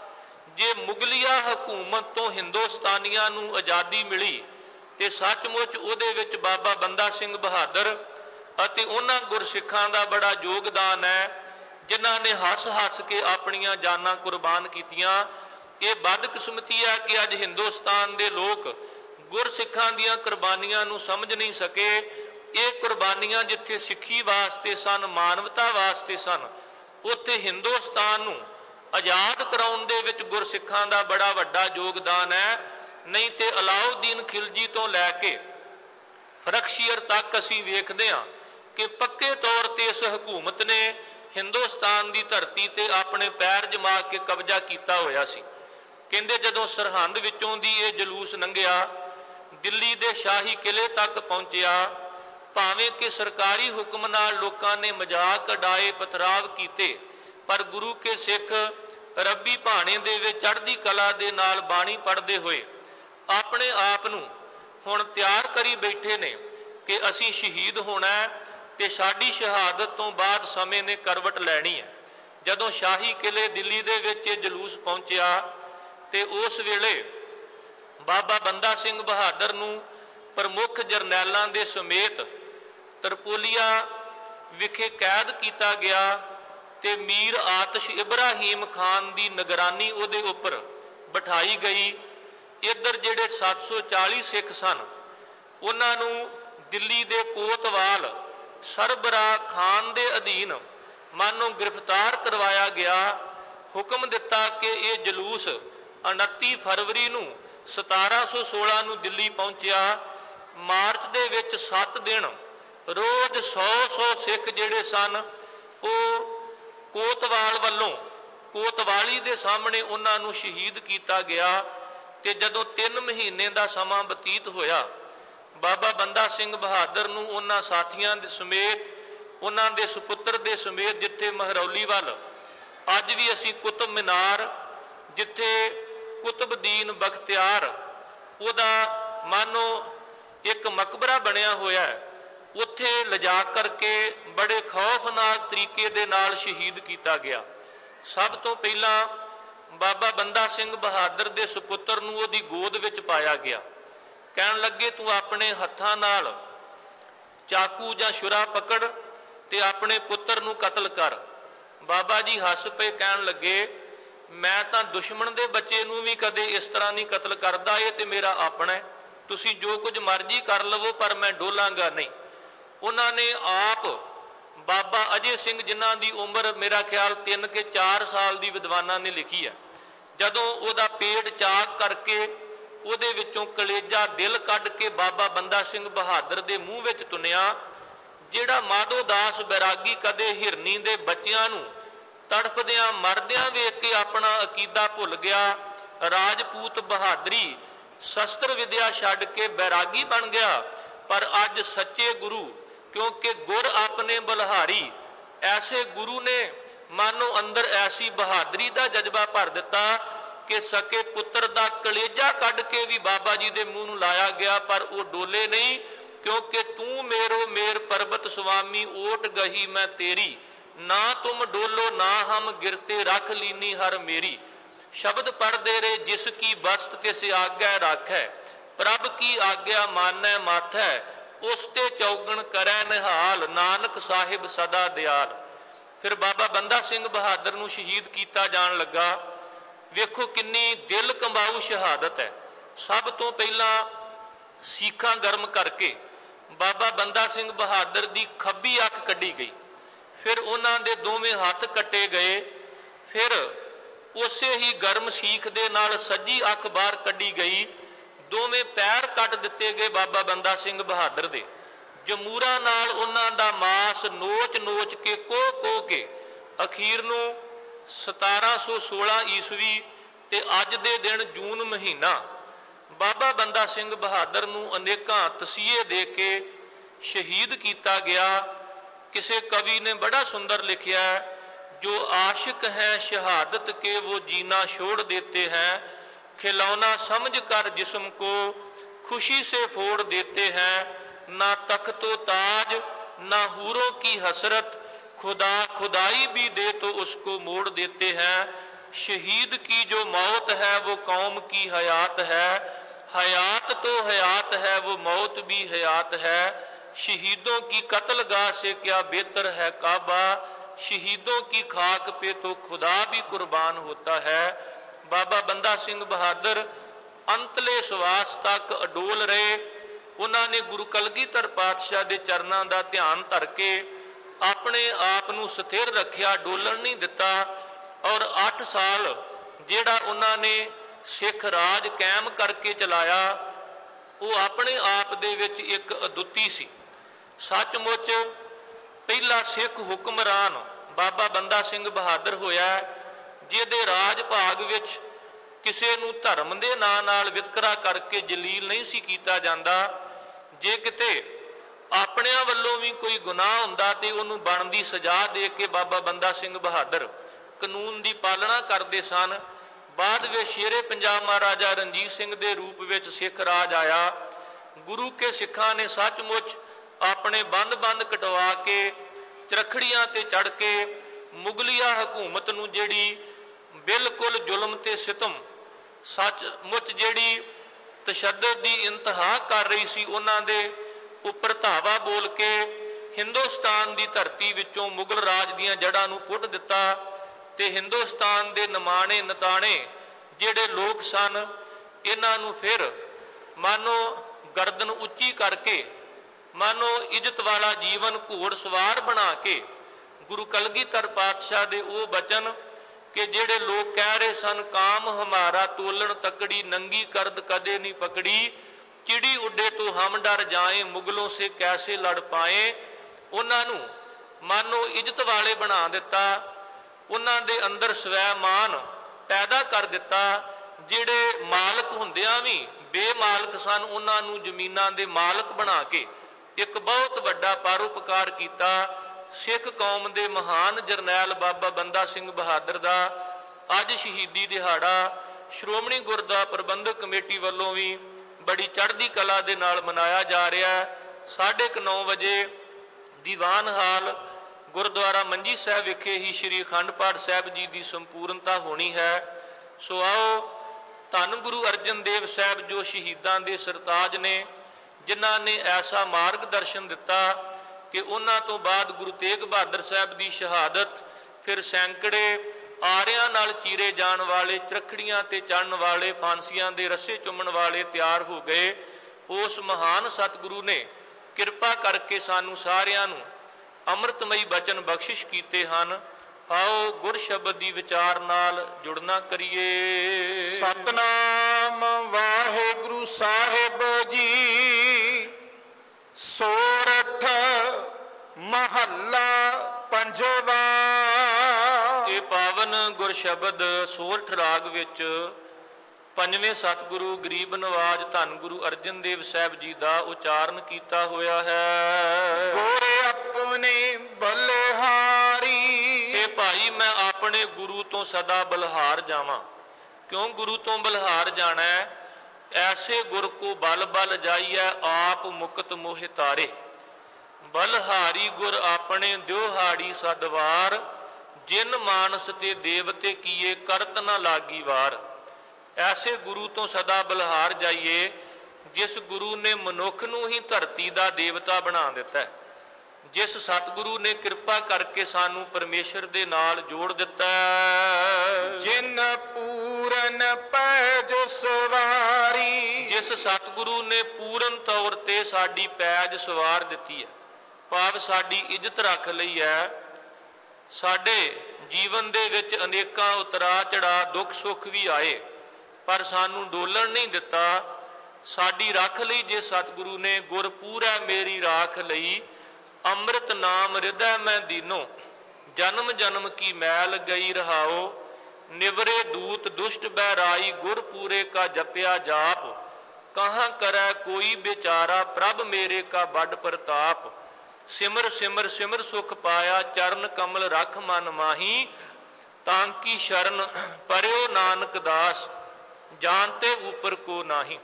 ਜੇ ਮੁਗਲਿਆ ਹਕੂਮਤ ਤੋਂ ਹਿੰਦੁਸਤਾਨੀਆਂ ਨੂੰ ਆਜ਼ਾਦੀ ਮਿਲੀ ਤੇ ਸੱਚਮੁੱਚ ਉਹਦੇ ਵਿੱਚ ਬਾਬਾ ਬੰਦਾ ਸਿੰਘ ਬਹਾਦਰ ਅਤੇ ਉਹਨਾਂ ਗੁਰਸਿੱਖਾਂ ਦਾ ਬੜਾ ਯੋਗਦਾਨ ਹੈ, ਜਿਨ੍ਹਾਂ ਨੇ ਹੱਸ-ਹੱਸ ਕੇ ਆਪਣੀਆਂ ਜਾਨਾਂ ਕੁਰਬਾਨ ਕੀਤੀਆਂ। ਇਹ ਬਦਕਿਸਮਤੀ ਹੈ ਕਿ ਅੱਜ ਹਿੰਦੁਸਤਾਨ ਦੇ ਲੋਕ ਗੁਰਸਿੱਖਾਂ ਦੀਆਂ ਕੁਰਬਾਨੀਆਂ ਨੂੰ ਸਮਝ ਨਹੀਂ ਸਕੇ। ਇਹ ਕੁਰਬਾਨੀਆਂ ਜਿੱਥੇ ਸਿੱਖੀ ਵਾਸਤੇ ਸਨ, ਮਾਨਵਤਾ ਵਾਸਤੇ ਸਨ, ਉੱਥੇ ਹਿੰਦੁਸਤਾਨ ਨੂੰ ਆਜ਼ਾਦ ਕਰਾਉਣ ਦੇ ਵਿੱਚ ਗੁਰਸਿੱਖਾਂ ਦਾ ਬੜਾ ਵੱਡਾ ਯੋਗਦਾਨ ਹੈ। ਨਹੀਂ ਤੇ ਅਲਾਉਦੀਨ ਖਿਲਜੀ ਤੋਂ ਲੈ ਕੇ ਫਰਖਸ਼ੀਅਰ ਤੱਕ ਅਸੀਂ ਵੇਖਦੇ ਹਾਂ ਕਿ ਪੱਕੇ ਤੌਰ ਤੇ ਇਸ ਹਕੂਮਤ ਨੇ ਹਿੰਦੁਸਤਾਨ ਦੀ ਧਰਤੀ ਤੇ ਆਪਣੇ ਪੈਰ ਜਮਾ ਕੇ ਕਬਜ਼ਾ ਕੀਤਾ ਹੋਇਆ ਸੀ। ਕਹਿੰਦੇ ਜਦੋਂ ਸਰਹੰਦ ਵਿੱਚੋਂ ਦੀ ਇਹ ਜਲੂਸ ਲੰਘਿਆ, ਦਿੱਲੀ ਦੇ ਸ਼ਾਹੀ ਕਿਲੇ ਤੱਕ ਪਹੁੰਚਿਆ, ਭਾਵੇਂ ਕਿ ਸਰਕਾਰੀ ਹੁਕਮ ਨਾਲ ਲੋਕਾਂ ਨੇ ਮਜ਼ਾਕ ਉਡਾਏ, ਪਥਰਾਵ ਕੀਤੇ, ਪਰ ਗੁਰੂ ਕੇ ਸਿੱਖ ਰੱਬੀ ਭਾਣੇ ਦੇ ਵਿੱਚ ਚੜ੍ਹਦੀ ਕਲਾ ਦੇ ਨਾਲ ਬਾਣੀ ਪੜ੍ਹਦੇ ਹੋਏ ਆਪਣੇ ਆਪ ਨੂੰ ਹੁਣ ਤਿਆਰ ਕਰੀ ਬੈਠੇ ਨੇ ਕਿ ਅਸੀਂ ਸ਼ਹੀਦ ਹੋਣਾ ਤੇ ਸਾਡੀ ਸ਼ਹਾਦਤ ਤੋਂ ਬਾਅਦ ਸਮੇਂ ਨੇ ਕਰਵਟ ਲੈਣੀ ਹੈ। ਜਦੋਂ ਸ਼ਾਹੀ ਕਿਲੇ ਦਿੱਲੀ ਦੇ ਵਿੱਚ ਇਹ ਜਲੂਸ ਪਹੁੰਚਿਆ ਤੇ ਉਸ ਵੇਲੇ ਬਾਬਾ ਬੰਦਾ ਸਿੰਘ ਬਹਾਦਰ ਨੂੰ ਪ੍ਰਮੁੱਖ ਜਰਨੈਲਾਂ ਦੇ ਸਮੇਤ ਤਰਪੋਲੀਆ ਵਿਖੇ ਕੈਦ ਕੀਤਾ ਗਿਆ ਤੇ ਮੀਰ ਆਤਸ਼ ਇਬਰਾਹੀਮ ਖਾਨ ਦੀ ਨਿਗਰਾਨੀ ਉਹਦੇ ਉੱਪਰ ਬਿਠਾਈ ਗਈ। ਇੱਧਰ ਜਿਹੜੇ ਸੱਤ ਸੌ ਚਾਲੀ ਸਿੱਖ ਸਨ, ਉਹਨਾਂ ਨੂੰ ਦਿੱਲੀ ਦੇ ਕੋਤਵਾਲ ਸਰਬਰਾਹ ਖਾਨ ਦੇ ਅਧੀਨ ਮਾਨੋ ਗ੍ਰਿਫਤਾਰ ਕਰਵਾਇਆ ਗਿਆ। ਹੁਕਮ ਦਿੱਤਾ ਕਿ ਇਹ ਜਲੂਸ ਉਨੱਤੀ ਫਰਵਰੀ ਨੂੰ ਸਤਾਰਾਂ ਸੌ ਸੋਲਾਂ ਨੂੰ ਦਿੱਲੀ ਪਹੁੰਚਿਆ। ਮਾਰਚ ਦੇ ਵਿੱਚ ਸੱਤ ਦਿਨ ਰੋਜ਼ ਸੌ ਸੌ ਸਿੱਖ ਜਿਹੜੇ ਸਨ ਉਹ ਕੋਤਵਾਲ ਵੱਲੋਂ ਕੋਤਵਾਲੀ ਦੇ ਸਾਹਮਣੇ ਉਹਨਾਂ ਨੂੰ ਸ਼ਹੀਦ ਕੀਤਾ ਗਿਆ। ਤੇ ਜਦੋਂ ਤਿੰਨ ਮਹੀਨੇ ਦਾ ਸਮਾਂ ਬਤੀਤ ਹੋਇਆ, ਬਾਬਾ ਬੰਦਾ ਸਿੰਘ ਬਹਾਦਰ ਨੂੰ ਉਹਨਾਂ ਸਾਥੀਆਂ ਦੇ ਸਮੇਤ, ਉਹਨਾਂ ਦੇ ਸੁਪੁੱਤਰ ਦੇ ਸਮੇਤ, ਜਿੱਥੇ ਮਹਰੌਲੀ ਵੱਲ ਅੱਜ ਵੀ ਅਸੀਂ ਕੁਤਬ ਮੀਨਾਰ, ਜਿੱਥੇ ਕੁਤਬਦੀਨ ਬਖਤਿਆਰ ਉਹਦਾ ਮਾਨੋ ਇੱਕ ਮਕਬਰਾ ਬਣਿਆ ਹੋਇਆ ਹੈ, ਉੱਥੇ ਲਿਜਾ ਕਰਕੇ ਬੜੇ ਖੌਫਨਾਕ ਤਰੀਕੇ ਦੇ ਨਾਲ ਸ਼ਹੀਦ ਕੀਤਾ ਗਿਆ। ਸਭ ਤੋਂ ਪਹਿਲਾਂ ਬਾਬਾ ਬੰਦਾ ਸਿੰਘ ਬਹਾਦਰ ਦੇ ਸੁਪੁੱਤਰ ਨੂੰ ਉਹਦੀ ਗੋਦ ਵਿੱਚ ਪਾਇਆ ਗਿਆ। ਕਹਿਣ ਲੱਗੇ ਤੂੰ ਆਪਣੇ ਹੱਥਾਂ ਨਾਲ ਚਾਕੂ ਜਾਂ ਛੁਰਾ ਪਕੜ ਤੇ ਆਪਣੇ ਪੁੱਤਰ ਨੂੰ ਕਤਲ ਕਰ। ਬਾਬਾ ਜੀ ਹੱਸ ਪਏ, ਕਹਿਣ ਲੱਗੇ ਮੈਂ ਤਾਂ ਦੁਸ਼ਮਣ ਦੇ ਬੱਚੇ ਨੂੰ ਵੀ ਕਦੇ ਇਸ ਤਰ੍ਹਾਂ ਨਹੀਂ ਕਤਲ ਕਰਦਾ, ਇਹ ਤੇ ਮੇਰਾ ਆਪਣਾ ਹੈ, ਤੁਸੀਂ ਜੋ ਕੁਝ ਮਰਜ਼ੀ ਕਰ ਲਵੋ ਪਰ ਮੈਂ ਡੋਲਾਂਗਾ ਨਹੀਂ। ਉਹਨਾਂ ਨੇ ਆਪ ਬਾਬਾ ਅਜੇ ਸਿੰਘ, ਜਿਨ੍ਹਾਂ ਦੀ ਉਮਰ ਮੇਰਾ ਖਿਆਲ ਤਿੰਨ ਕੇ ਚਾਰ ਸਾਲ ਦੀ ਵਿਦਵਾਨਾਂ ਨੇ ਲਿਖੀ ਹੈ, ਜਦੋਂ ਉਹਦਾ ਪੇਟ ਚਾਕ ਕਰਕੇ ਉਹਦੇ ਵਿੱਚੋਂ ਕਲੇਜਾ ਦਿਲ ਕੱਢ ਕੇ ਬਾਬਾ ਬੰਦਾ ਸਿੰਘ ਬਹਾਦਰ ਦੇ ਮੂੰਹ ਵਿੱਚ ਤੁੰਨਿਆ। ਜਿਹੜਾ ਮਾਧੋ ਦਾਸ ਬੈਰਾਗੀ ਕਦੇ ਹਿਰਨੀ ਦੇ ਬੱਚਿਆਂ ਨੂੰ ਤੜਫਦਿਆਂ ਮਰਦਿਆਂ ਵੇਖ ਕੇ ਆਪਣਾ ਅਕੀਦਾ ਭੁੱਲ ਗਿਆ, ਰਾਜਪੂਤ ਬਹਾਦਰੀ ਸ਼ਸਤਰ ਵਿਦਿਆ ਛੱਡ ਕੇ ਬੈਰਾਗੀ ਬਣ ਗਿਆ। ਪਰ ਅੱਜ ਸੱਚੇ ਗੁਰੂ, ਕਿਉਂਕਿ ਗੁਰ ਆਪਣੇ ਬਲਹਾਰੀ, ਐਸੇ ਗੁਰੂ ਨੇ ਮਾਨੋ ਅੰਦਰ ਐਸੀ ਬਹਾਦਰੀ ਦਾ ਜਜ਼ਬਾ ਭਰ ਦਿੱਤਾ ਕਿ ਸਕੇ ਪੁੱਤਰ ਦਾ ਕਲੇਜਾ ਕੱਢ ਕੇ ਵੀ ਬਾਬਾ ਜੀ ਦੇ ਮੂੰਹ ਨੂੰ ਲਾਇਆ ਗਿਆ, ਪਰ ਉਹ ਡੋਲੇ ਨਹੀਂ, ਕਿਉਂਕਿ ਤੂੰ ਮੇਰੋ ਮੇਰ ਪਰਬਤ ਸੁਆਮੀ ਓਟ ਗਹੀ ਮੈਂ ਤੇਰੀ, ਨਾ ਤੁਮ ਡੋਲੋ ਨਾ ਹਮ ਗਿਰਤੇ ਰੱਖ ਲੀਨੀ ਹਰ ਮੇਰੀ। ਸ਼ਬਦ ਪੜ੍ਹਦੇ ਰਹੇ ਜਿਸ ਕੀ ਬਸਤ ਤਿਸ ਆਗਿਆ ਰਾਖੈ, ਪ੍ਰਭ ਕੀ ਆਗਿਆ ਮਾਨੈ ਮਾਥੈ, ਉਸ ਤੇ ਚੌਗਣ ਕਰੈ ਨਿਹਾਲ, ਨਾਨਕ ਸਾਹਿਬ ਸਦਾ ਦਿਆਲ। ਫਿਰ ਬਾਬਾ ਬੰਦਾ ਸਿੰਘ ਬਹਾਦਰ ਨੂੰ ਸ਼ਹੀਦ ਕੀਤਾ ਜਾਣ ਲੱਗਾ। ਵੇਖੋ ਕਿੰਨੀ ਦਿਲ ਕੰਬਾਊ ਸ਼ਹਾਦਤ ਹੈ। ਸਭ ਤੋਂ ਪਹਿਲਾਂ ਸੀਖਾਂ ਗਰਮ ਕਰਕੇ ਬਾਬਾ ਬੰਦਾ ਸਿੰਘ ਬਹਾਦਰ ਦੀ ਖੱਬੀ ਅੱਖ ਕੱਢੀ ਗਈ, ਫਿਰ ਉਹਨਾਂ ਦੇ ਦੋਵੇਂ ਹੱਥ ਕੱਟੇ ਗਏ, ਫਿਰ ਉਸੇ ਹੀ ਗਰਮ ਸੀਖ ਦੇ ਨਾਲ ਸੱਜੀ ਅੱਖ ਬਾਹਰ ਕੱਢੀ ਗਈ, ਦੋਵੇਂ ਪੈਰ ਕੱਟ ਦਿੱਤੇ ਗਏ ਬਾਬਾ ਬੰਦਾ ਸਿੰਘ ਬਹਾਦਰ ਦੇ। ਜਮੂਰਾਂ ਨਾਲ ਉਹਨਾਂ ਦਾ ਮਾਸ ਨੋਚ ਨੋਚ ਕੇ ਕੋਹ ਕੋਹ ਕੇ ਅਖੀਰ ਨੂੰ ਸਤਾਰਾਂ ਸੌ ਸੋਲਾਂ ਈਸਵੀ ਤੇ ਅੱਜ ਦੇ ਦਿਨ ਜੂਨ ਮਹੀਨਾ ਬਾਬਾ ਬੰਦਾ ਸਿੰਘ ਬਹਾਦਰ ਨੂੰ ਅਨੇਕਾਂ ਤਸੀਹੇ ਦੇ ਕੇ ਸ਼ਹੀਦ ਕੀਤਾ ਗਿਆ। ਕਿਸੇ ਕਵੀ ਨੇ ਬੜਾ ਸੁੰਦਰ ਲਿਖਿਆ, ਜੋ ਆਸ਼ਿਕ ਹੈ ਸ਼ਹਾਦਤ ਕੇ वो जीना छोड़ देते हैं, खिलौना समझ कर जिस्म को खुशी से फोड़ देते हैं, ना तख्तो ताज ना हूरों की हसरत, खुदा खुदाई भी दे तो उसको मोड़ देते हैं। शहीद की जो मौत है वो कौम की हयात है, हयात तो हयात है वो मौत भी हयात है। शहीदों की कत्लगाह से क्या बेहतर है काबा, शहीदों की खाक पे तो खुदा भी कुर्बान होता है। बाबा बंदा सिंह बहादुर अंतले सवास तक अडोल रहे। उन्होंने गुरु कलगीधर पातशाह के चरणों का ध्यान धर के अपने आप नूं स्थिर रखिया, डोलन नहीं दिता। और अठ साल जिहड़ा उन्होंने सिख राज कायम करके चलाया, वो अपने आप दे विच एक अदुੱਤੀ सी। सचमुच पहला सिख हुक्मरान बाबा बंदा सिंह बहादुर होया, जिहदे राज भाग विच किसी नूं धर्म दे नां नाल वितकरा करके जलील नहीं सी कीता जांदा। जे किते अपनिਆਂ ਵੱਲੋਂ भी कोई गुनाह हुंदा ते उहनूं बनदी सजा दे के बाबा बंदा सिंह बहादुर कानून की पालना करते सन। बाद ਵਿੱਚ शेरे पंजाब महाराजा रणजीत सिंह के रूप में सिख राज आया। गुरु के सिखां ने सचमुच अपने बंद बंद कटवा के चरखड़ियां ते चढ़ के मुगलिया हुकूमत नूं जिहड़ी बिल्कुल जुल्म ते सितम सचमुच जिहड़ी तशद्दुद दी इंतहा कर रही सी, उन्हां दे उपर धावा बोल के हिंदुस्तान की धरती विचों मुगल राज दीआं जड़ां नूं पुट दिता ते हिंदुस्तान दे नमाणे नताणे जिहड़े लोग सन, इन्हां नूं फिर मानो गर्दन उच्ची करके मानो इज्जत वाला जीवन घोड़सवार बना के गुरु कलगीधर पातशाह दे वो बचन कि जिहड़े लोग कह रहे सन काम हमारा तोलन तकड़ी, नंगी करद कदे नहीं पकड़ी, चिड़ी उड्डे तो हम डर जाए, मुगलों से कैसे लड़ पाए, उन्हां नूं मानो इज्जत वाले बना दिता। उन्हां दे अंदर स्वैमान पैदा कर दिता। जिहड़े मालक हुंदियां भी बेमालक सन, उन्हां नूं जमीनां दे मालक बना के एक बहुत वड्डा परोपकार किया। सिख कौम के महान जरनैल बाबा बंदा सिंह बहादुर का अज शहीदी दिहाड़ा श्रोमणी गुरुद्वारा प्रबंधक कमेटी वालों भी बड़ी चढ़ती कला के नाल मनाया जा रहा है। साढ़े क नौ बजे दीवान हाल गुरुद्वारा मंजी साहब विखे ही श्री अखंड पाठ साहब जी की संपूर्णता होनी है। सो आओ धन गुरु अर्जन देव साहब जो शहीदां दे सरताज ने, जिन्हां ने ऐसा मार्गदर्शन दिता कि उन्हां तो बाद गुरु तेग बहादुर साहब की शहादत, फिर सैकड़े आरियां नाल चीरे जाण वाले, चरखड़ियां ते चढ़न वाले, फांसियां दे रस्से चुमण वाले तैयार हो गए। उस महान सतगुरु ने किरपा करके सानू सारियां नू अमृतमई बचन बख्शिश कीते हन। आओ गुर शब्द दी विचार नाल जुड़ना करिए। सतनाम वाहिगुरु साहिब जी। सोरठ महला पंजवा। ये पावन गुर शब्द सोरठ राग विच पंजवें सतगुरु गरीब नवाज धन गुरु अर्जन देव साहब जी का उचारण किया होया है। गोरे अपने बलिहारी। हे भाई मैं अपने गुरु तो सदा बलहार जावां। क्यों गुरु तो बलहार जाना है? ऐसे गुर को बल बल जाइए आप मुकत मोह तारे। बलहारी गुर अपने द्योहाड़ी सदवार, जिन मानस ते देवते किए करत न लागी वार। ऐसे गुरु तो सदा बलहार जाइए ਜਿਸ ਗੁਰੂ ਨੇ ਮਨੁੱਖ ਨੂੰ ਹੀ ਧਰਤੀ ਦਾ ਦੇਵਤਾ ਬਣਾ ਦਿੱਤਾ ਹੈ, ਜਿਸ ਸਤਿਗੁਰੂ ਨੇ ਕਿਰਪਾ ਕਰਕੇ ਸਾਨੂੰ ਪਰਮੇਸ਼ਰ ਦੇ ਨਾਲ ਜੋੜ ਦਿੱਤਾ ਹੈ। ਜਿਨ ਪੂਰਨ ਪੈਜ ਸਵਾਰੀ, ਜਿਸ ਸਤਿਗੁਰੂ ਨੇ ਪੂਰਨ ਤੌਰ ਤੇ ਸਾਡੀ ਪੈਜ ਸਵਾਰ ਦਿੱਤੀ ਹੈ, ਭਾਵ ਸਾਡੀ ਇੱਜ਼ਤ ਰੱਖ ਲਈ ਹੈ। ਸਾਡੇ ਜੀਵਨ ਦੇ ਵਿੱਚ ਅਨੇਕਾਂ ਉਤਰਾ ਚੜਾ ਦੁੱਖ ਸੁੱਖ ਵੀ ਆਏ, ਪਰ ਸਾਨੂੰ ਡੋਲਣ ਨਹੀਂ ਦਿੱਤਾ। ਸਾਡੀ ਰੱਖ ਲਈ ਜੇ ਸਤਿਗੁਰੂ ਨੇ। ਗੁਰ ਪੂਰੈ ਮੇਰੀ ਰਾਖ ਲਈ, ਅੰਮ੍ਰਿਤ ਨਾਮ ਹਿਰਦੈ ਮੈਂ ਦੀਨੋ, ਜਨਮ ਜਨਮ ਕੀ ਮੈਲ ਗਈ ਰਹਾਓ। ਨਿਵਰੇ ਦੂਤ ਦੁਸ਼ਟ ਬਹਿਰਾਈ, ਗੁਰ ਪੂਰੇ ਕਾ ਜਪਿਆ ਜਾਪ। ਕਹਾਂ ਕਰੈ ਕੋਈ ਵਿਚਾਰਾ, ਪ੍ਰਭ ਮੇਰੇ ਕਾ ਵੱਡ ਪ੍ਰਤਾਪ। ਸਿਮਰ ਸਿਮਰ ਸਿਮਰ ਸੁਖ ਪਾਇਆ, ਚਰਨ ਕਮਲ ਰਖ ਮਨ ਮਾਹੀ। ਤਾਂ ਕੀ ਸ਼ਰਨ ਪਰਿਓ ਨਾਨਕ ਦਾਸ, ਜਾਣਤੇ ਉਪਰ ਕੋ ਨਾਹੀ।